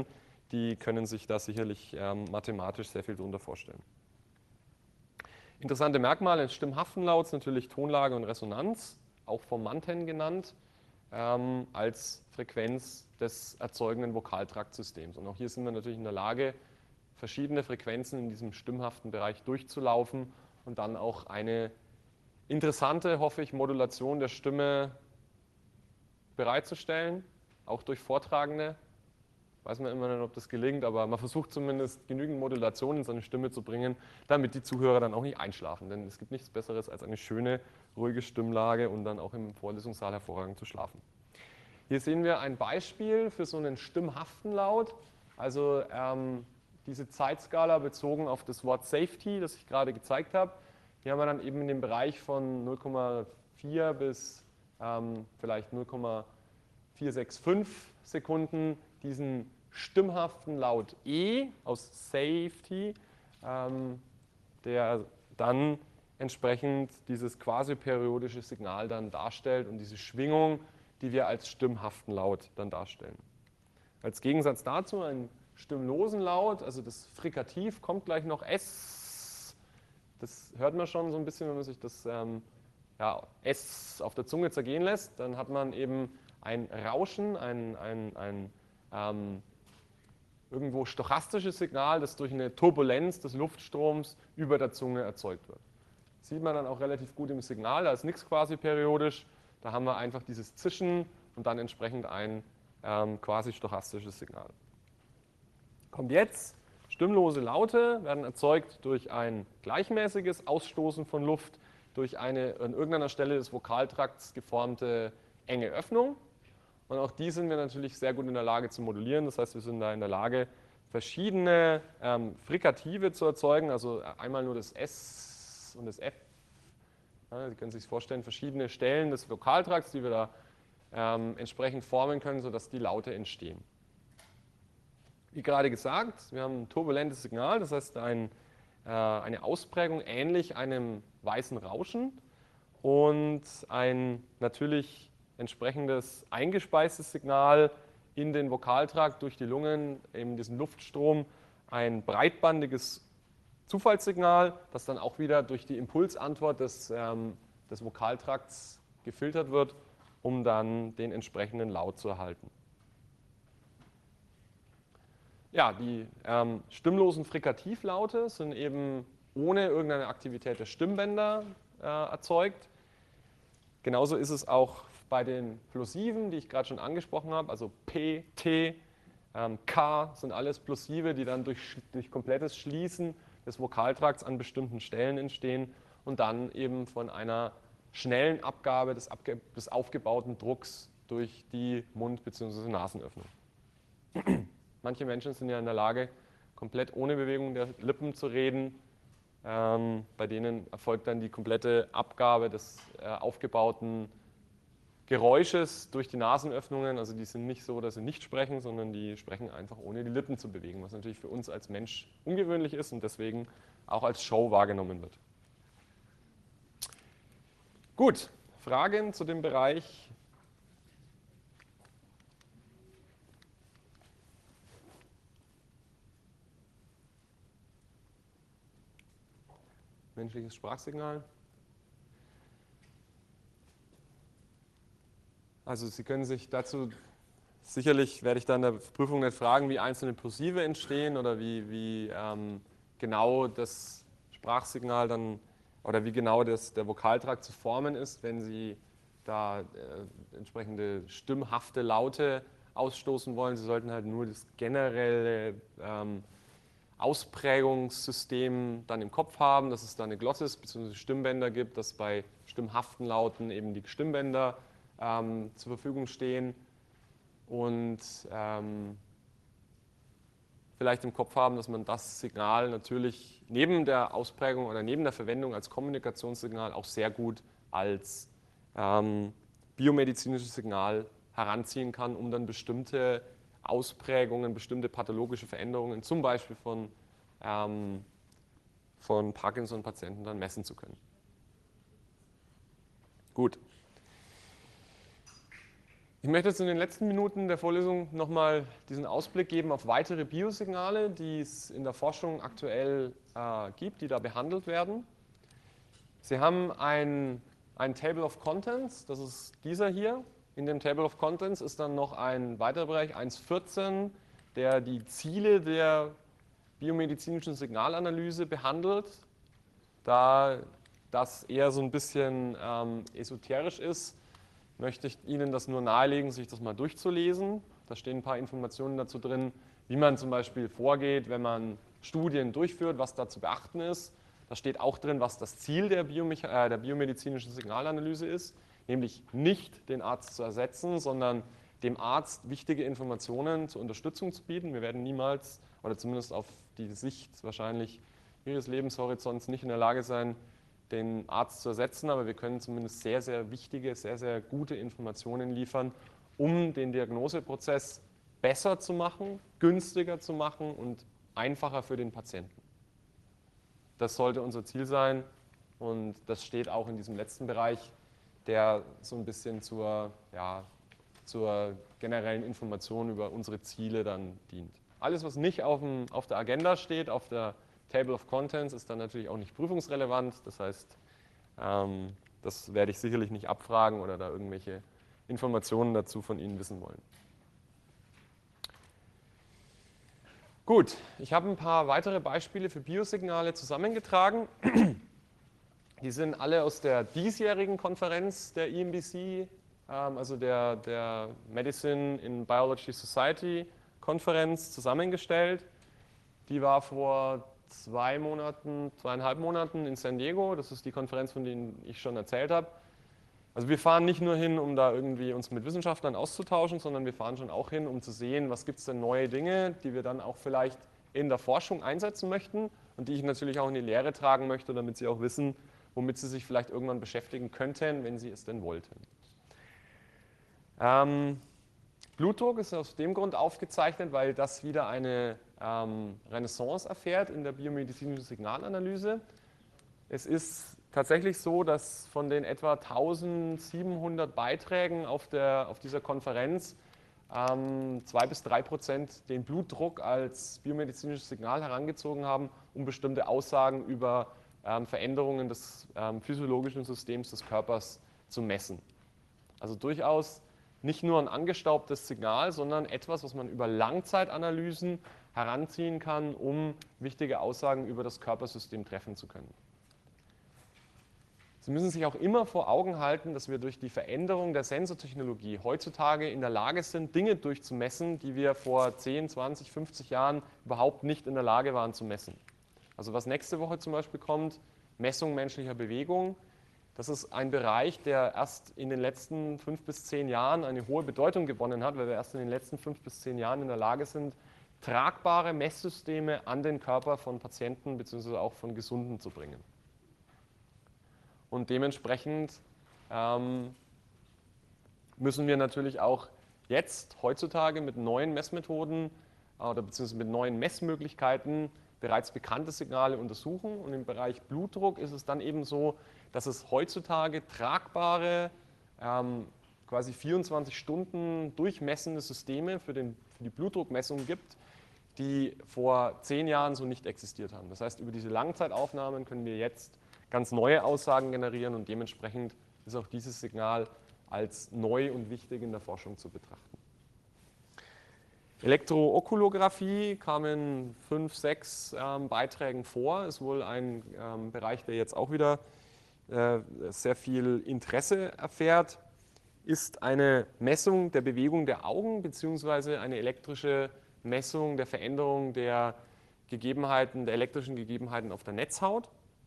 die können sich da sicherlich mathematisch sehr viel drunter vorstellen. Interessante Merkmale des stimmhaften Lauts natürlich Tonlage und Resonanz, auch vom Manten genannt, als Frequenz des erzeugenden Vokaltraktsystems. Und auch hier sind wir natürlich in der Lage, verschiedene Frequenzen in diesem stimmhaften Bereich durchzulaufen und dann auch eine interessante, hoffe ich, Modulation der Stimme bereitzustellen, auch durch Vortragende. Weiß man immer nicht, ob das gelingt, aber man versucht zumindest genügend Modulation in seine Stimme zu bringen, damit die Zuhörer dann auch nicht einschlafen. Denn es gibt nichts Besseres als eine schöne, ruhige Stimmlage und dann auch im Vorlesungssaal hervorragend zu schlafen. Hier sehen wir ein Beispiel für so einen stimmhaften Laut. Also diese Zeitskala bezogen auf das Wort Safety, das ich gerade gezeigt habe. Hier haben wir dann eben in dem Bereich von 0,4 bis vielleicht 0,465 Sekunden diesen stimmhaften Laut E aus Safety, der dann entsprechend dieses quasi periodische Signal dann darstellt und diese Schwingung, die wir als stimmhaften Laut dann darstellen. Als Gegensatz dazu einen stimmlosen Laut, also das Frikativ kommt gleich noch S, das hört man schon so ein bisschen, wenn man sich das S auf der Zunge zergehen lässt, dann hat man eben ein Rauschen, ein irgendwo stochastisches Signal, das durch eine Turbulenz des Luftstroms über der Zunge erzeugt wird. Das sieht man dann auch relativ gut im Signal, da ist nichts quasi periodisch, da haben wir einfach dieses Zischen und dann entsprechend ein quasi stochastisches Signal. Kommt jetzt, stimmlose Laute werden erzeugt durch ein gleichmäßiges Ausstoßen von Luft, durch eine an irgendeiner Stelle des Vokaltrakts geformte enge Öffnung. Und auch die sind wir natürlich sehr gut in der Lage zu modulieren. Das heißt, wir sind da in der Lage, verschiedene Frikative zu erzeugen, also einmal nur das S und das F. Ja, Sie können sich vorstellen, verschiedene Stellen des Vokaltrakts, die wir da entsprechend formen können, sodass die Laute entstehen. Wie gerade gesagt, wir haben ein turbulentes Signal, das heißt eine Ausprägung ähnlich einem weißen Rauschen und ein natürlich entsprechendes eingespeistes Signal in den Vokaltrakt durch die Lungen, eben diesen Luftstrom, ein breitbandiges Zufallssignal, das dann auch wieder durch die Impulsantwort des Vokaltrakts gefiltert wird, um dann den entsprechenden Laut zu erhalten. Ja, die stimmlosen Frikativlaute sind eben ohne irgendeine Aktivität der Stimmbänder erzeugt. Genauso ist es auch bei den Plosiven, die ich gerade schon angesprochen habe, also P, T, K sind alles Plosive, die dann durch komplettes Schließen des Vokaltrakts an bestimmten Stellen entstehen und dann eben von einer schnellen Abgabe des aufgebauten Drucks durch die Mund- bzw. Nasenöffnung. Manche Menschen sind ja in der Lage, komplett ohne Bewegung der Lippen zu reden. Bei denen erfolgt dann die komplette Abgabe des aufgebauten Geräusches durch die Nasenöffnungen. Also die sind nicht so, dass sie nicht sprechen, sondern die sprechen einfach ohne die Lippen zu bewegen, was natürlich für uns als Mensch ungewöhnlich ist und deswegen auch als Show wahrgenommen wird. Gut, Fragen zu dem Bereich? Menschliches Sprachsignal. Also Sie können sich dazu, sicherlich werde ich dann in der Prüfung nicht fragen, wie einzelne Plosive entstehen oder wie genau das Sprachsignal dann oder wie genau der Vokaltrakt zu formen ist, wenn Sie da entsprechende stimmhafte Laute ausstoßen wollen. Sie sollten halt nur das generelle Ausprägungssystem dann im Kopf haben, dass es da eine Glottis bzw. Stimmbänder gibt, dass bei stimmhaften Lauten eben die Stimmbänder zur Verfügung stehen und vielleicht im Kopf haben, dass man das Signal natürlich neben der Ausprägung oder neben der Verwendung als Kommunikationssignal auch sehr gut als biomedizinisches Signal heranziehen kann, um dann bestimmte Ausprägungen, bestimmte pathologische Veränderungen, zum Beispiel von Parkinson-Patienten dann messen zu können. Gut. Ich möchte jetzt in den letzten Minuten der Vorlesung nochmal diesen Ausblick geben auf weitere Biosignale, die es in der Forschung aktuell gibt, die da behandelt werden. Sie haben ein Table of Contents, das ist dieser hier. In dem Table of Contents ist dann noch ein weiterer Bereich, 1.14, der die Ziele der biomedizinischen Signalanalyse behandelt. Da das eher so ein bisschen esoterisch ist, möchte ich Ihnen das nur nahelegen, sich das mal durchzulesen. Da stehen ein paar Informationen dazu drin, wie man zum Beispiel vorgeht, wenn man Studien durchführt, was da zu beachten ist. Da steht auch drin, was das Ziel der biomedizinischen Signalanalyse ist, nämlich nicht den Arzt zu ersetzen, sondern dem Arzt wichtige Informationen zur Unterstützung zu bieten. Wir werden niemals, oder zumindest auf die Sicht wahrscheinlich Ihres Lebenshorizonts nicht in der Lage sein, den Arzt zu ersetzen, aber wir können zumindest sehr, sehr wichtige, sehr, sehr gute Informationen liefern, um den Diagnoseprozess besser zu machen, günstiger zu machen und einfacher für den Patienten. Das sollte unser Ziel sein und das steht auch in diesem letzten Bereich, der so ein bisschen zur generellen Information über unsere Ziele dann dient. Alles, was nicht auf der Agenda steht, auf der Table of Contents, ist dann natürlich auch nicht prüfungsrelevant. Das heißt, das werde ich sicherlich nicht abfragen oder da irgendwelche Informationen dazu von Ihnen wissen wollen. Gut, ich habe ein paar weitere Beispiele für Biosignale zusammengetragen. Die sind alle aus der diesjährigen Konferenz der EMBC, also der Medicine in Biology Society Konferenz zusammengestellt. Die war vor 2,5 Monaten in San Diego. Das ist die Konferenz, von der ich schon erzählt habe. Also wir fahren nicht nur hin, um da irgendwie uns mit Wissenschaftlern auszutauschen, sondern wir fahren schon auch hin, um zu sehen, was gibt es denn neue Dinge, die wir dann auch vielleicht in der Forschung einsetzen möchten und die ich natürlich auch in die Lehre tragen möchte, damit Sie auch wissen, womit Sie sich vielleicht irgendwann beschäftigen könnten, wenn Sie es denn wollten. Blutdruck ist aus dem Grund aufgezeichnet, weil das wieder eine Renaissance erfährt in der biomedizinischen Signalanalyse. Es ist tatsächlich so, dass von den etwa 1700 Beiträgen auf dieser Konferenz 2-3% den Blutdruck als biomedizinisches Signal herangezogen haben, um bestimmte Aussagen über Veränderungen des physiologischen Systems des Körpers zu messen. Also durchaus nicht nur ein angestaubtes Signal, sondern etwas, was man über Langzeitanalysen heranziehen kann, um wichtige Aussagen über das Körpersystem treffen zu können. Sie müssen sich auch immer vor Augen halten, dass wir durch die Veränderung der Sensortechnologie heutzutage in der Lage sind, Dinge durchzumessen, die wir vor 10, 20, 50 Jahren überhaupt nicht in der Lage waren zu messen. Also was nächste Woche zum Beispiel kommt, Messung menschlicher Bewegung. Das ist ein Bereich, der erst in den letzten 5 bis 10 Jahren eine hohe Bedeutung gewonnen hat, weil wir erst in den letzten 5 bis 10 Jahren in der Lage sind, tragbare Messsysteme an den Körper von Patienten bzw. auch von Gesunden zu bringen. Und dementsprechend müssen wir natürlich auch jetzt, heutzutage, mit neuen Messmethoden oder beziehungsweise mit neuen Messmöglichkeiten bereits bekannte Signale untersuchen. Und im Bereich Blutdruck ist es dann eben so, dass es heutzutage tragbare, quasi 24 Stunden durchmessende Systeme für die Blutdruckmessung gibt, die vor 10 Jahren so nicht existiert haben. Das heißt, über diese Langzeitaufnahmen können wir jetzt ganz neue Aussagen generieren und dementsprechend ist auch dieses Signal als neu und wichtig in der Forschung zu betrachten. Elektrookulographie kam in 5, 6 Beiträgen vor, ist wohl ein Bereich, der jetzt auch wieder sehr viel Interesse erfährt, ist eine Messung der Bewegung der Augen bzw. eine elektrische Messung der Veränderung der elektrischen Gegebenheiten auf der Netzhaut.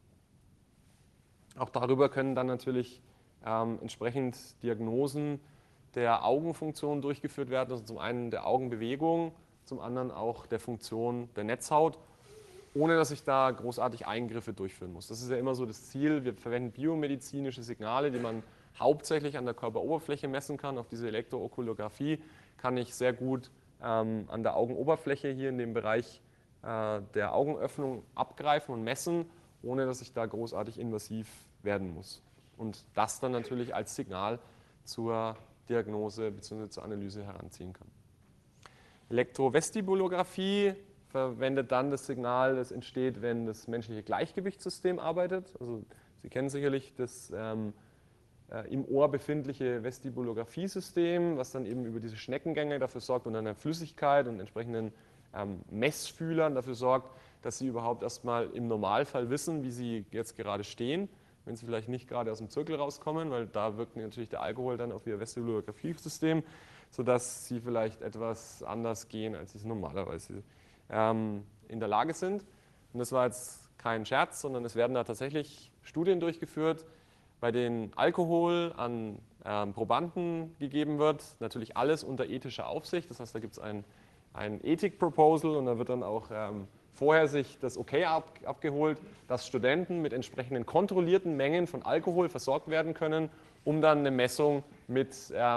Auch darüber können dann natürlich entsprechend Diagnosen der Augenfunktion durchgeführt werden, also zum einen der Augenbewegung, zum anderen auch der Funktion der Netzhaut, ohne dass ich da großartig Eingriffe durchführen muss. Das ist ja immer so das Ziel. Wir verwenden biomedizinische Signale, die man hauptsächlich an der Körperoberfläche messen kann. Auf diese Elektrookulographie kann ich sehr gut an der Augenoberfläche hier in dem Bereich der Augenöffnung abgreifen und messen, ohne dass ich da großartig invasiv werden muss. Und das dann natürlich als Signal zur Diagnose bzw. zur Analyse heranziehen kann. Elektrovestibulographie verwendet dann das Signal, das entsteht, wenn das menschliche Gleichgewichtssystem arbeitet. Also Sie kennen sicherlich das im Ohr befindliche Vestibulographie-System, was dann eben über diese Schneckengänge dafür sorgt und einer Flüssigkeit und entsprechenden Messfühlern dafür sorgt, dass Sie überhaupt erstmal im Normalfall wissen, wie Sie jetzt gerade stehen, wenn Sie vielleicht nicht gerade aus dem Zirkel rauskommen, weil da wirkt natürlich der Alkohol dann auf Ihr Vestibulographie-System, sodass Sie vielleicht etwas anders gehen, als Sie es normalerweise in der Lage sind. Und das war jetzt kein Scherz, sondern es werden da tatsächlich Studien durchgeführt, bei denen Alkohol an Probanden gegeben wird. Natürlich alles unter ethischer Aufsicht. Das heißt, da gibt es ein Ethik-Proposal und da wird dann auch vorher sich das Okay abgeholt, dass Studenten mit entsprechenden kontrollierten Mengen von Alkohol versorgt werden können, um dann eine Messung mit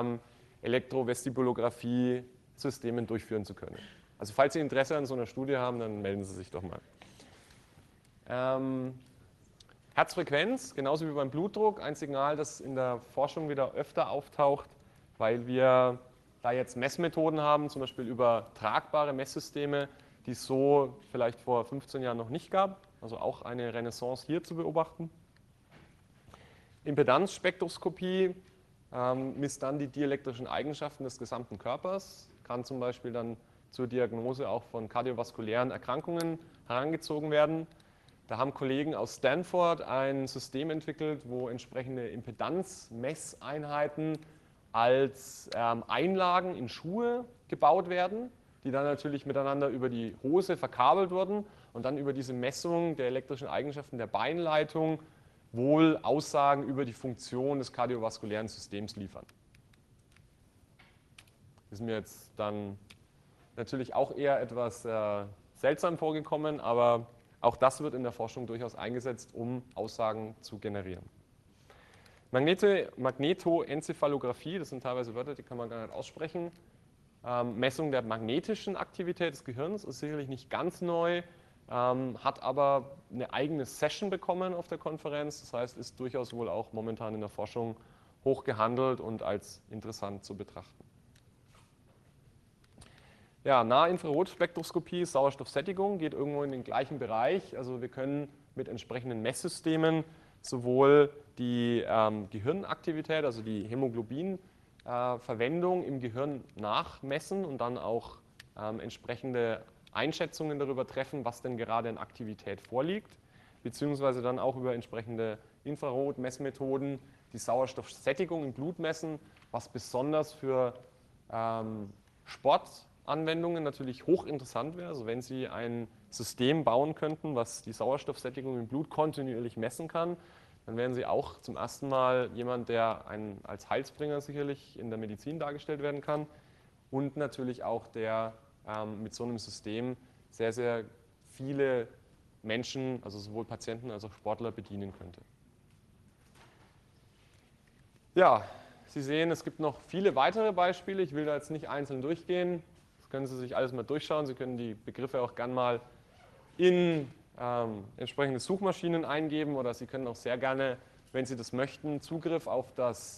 Elektrovestibulographie-Systemen durchführen zu können. Also falls Sie Interesse an so einer Studie haben, dann melden Sie sich doch mal. Herzfrequenz, genauso wie beim Blutdruck, ein Signal, das in der Forschung wieder öfter auftaucht, weil wir da jetzt Messmethoden haben, zum Beispiel über tragbare Messsysteme, die es so vielleicht vor 15 Jahren noch nicht gab. Also auch eine Renaissance hier zu beobachten. Impedanzspektroskopie misst dann die dielektrischen Eigenschaften des gesamten Körpers, kann zum Beispiel dann zur Diagnose auch von kardiovaskulären Erkrankungen herangezogen werden. Da haben Kollegen aus Stanford ein System entwickelt, wo entsprechende Impedanzmesseinheiten als Einlagen in Schuhe gebaut werden, die dann natürlich miteinander über die Hose verkabelt wurden und dann über diese Messung der elektrischen Eigenschaften der Beinleitung wohl Aussagen über die Funktion des kardiovaskulären Systems liefern. Das ist mir jetzt dann natürlich auch eher etwas seltsam vorgekommen, aber auch das wird in der Forschung durchaus eingesetzt, um Aussagen zu generieren. Magnetoenzephalographie, das sind teilweise Wörter, die kann man gar nicht aussprechen. Messung der magnetischen Aktivität des Gehirns ist sicherlich nicht ganz neu, hat aber eine eigene Session bekommen auf der Konferenz. Das heißt, ist durchaus wohl auch momentan in der Forschung hoch gehandelt und als interessant zu betrachten. Ja, Nahinfrarotspektroskopie, Sauerstoffsättigung geht irgendwo in den gleichen Bereich. Also wir können mit entsprechenden Messsystemen sowohl die Gehirnaktivität, also die Hämoglobinverwendung im Gehirn nachmessen und dann auch entsprechende Einschätzungen darüber treffen, was denn gerade an Aktivität vorliegt, beziehungsweise dann auch über entsprechende Infrarotmessmethoden die Sauerstoffsättigung im Blut messen, was besonders für Sportanwendungen natürlich hochinteressant wäre. Also wenn Sie ein System bauen könnten, was die Sauerstoffsättigung im Blut kontinuierlich messen kann, dann wären Sie auch zum ersten Mal jemand, der als Heilsbringer sicherlich in der Medizin dargestellt werden kann und natürlich auch der mit so einem System sehr, sehr viele Menschen, also sowohl Patienten als auch Sportler bedienen könnte. Ja, Sie sehen, es gibt noch viele weitere Beispiele. Ich will da jetzt nicht einzeln durchgehen. Das können Sie sich alles mal durchschauen. Sie können die Begriffe auch gern mal in entsprechende Suchmaschinen eingeben oder Sie können auch sehr gerne, wenn Sie das möchten, Zugriff auf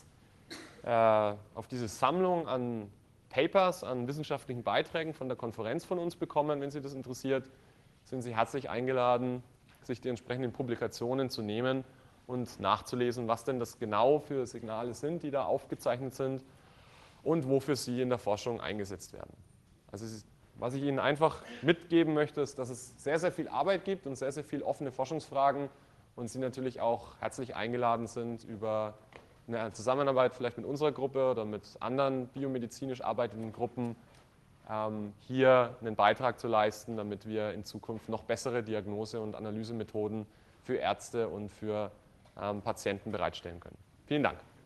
diese Sammlung an Papers, an wissenschaftlichen Beiträgen von der Konferenz von uns bekommen. Wenn Sie das interessiert, sind Sie herzlich eingeladen, sich die entsprechenden Publikationen zu nehmen und nachzulesen, was denn das genau für Signale sind, die da aufgezeichnet sind und wofür sie in der Forschung eingesetzt werden. Also was ich Ihnen einfach mitgeben möchte, ist, dass es sehr, sehr viel Arbeit gibt und sehr, sehr viele offene Forschungsfragen und Sie natürlich auch herzlich eingeladen sind, über eine Zusammenarbeit vielleicht mit unserer Gruppe oder mit anderen biomedizinisch arbeitenden Gruppen hier einen Beitrag zu leisten, damit wir in Zukunft noch bessere Diagnose- und Analysemethoden für Ärzte und für Patienten bereitstellen können. Vielen Dank.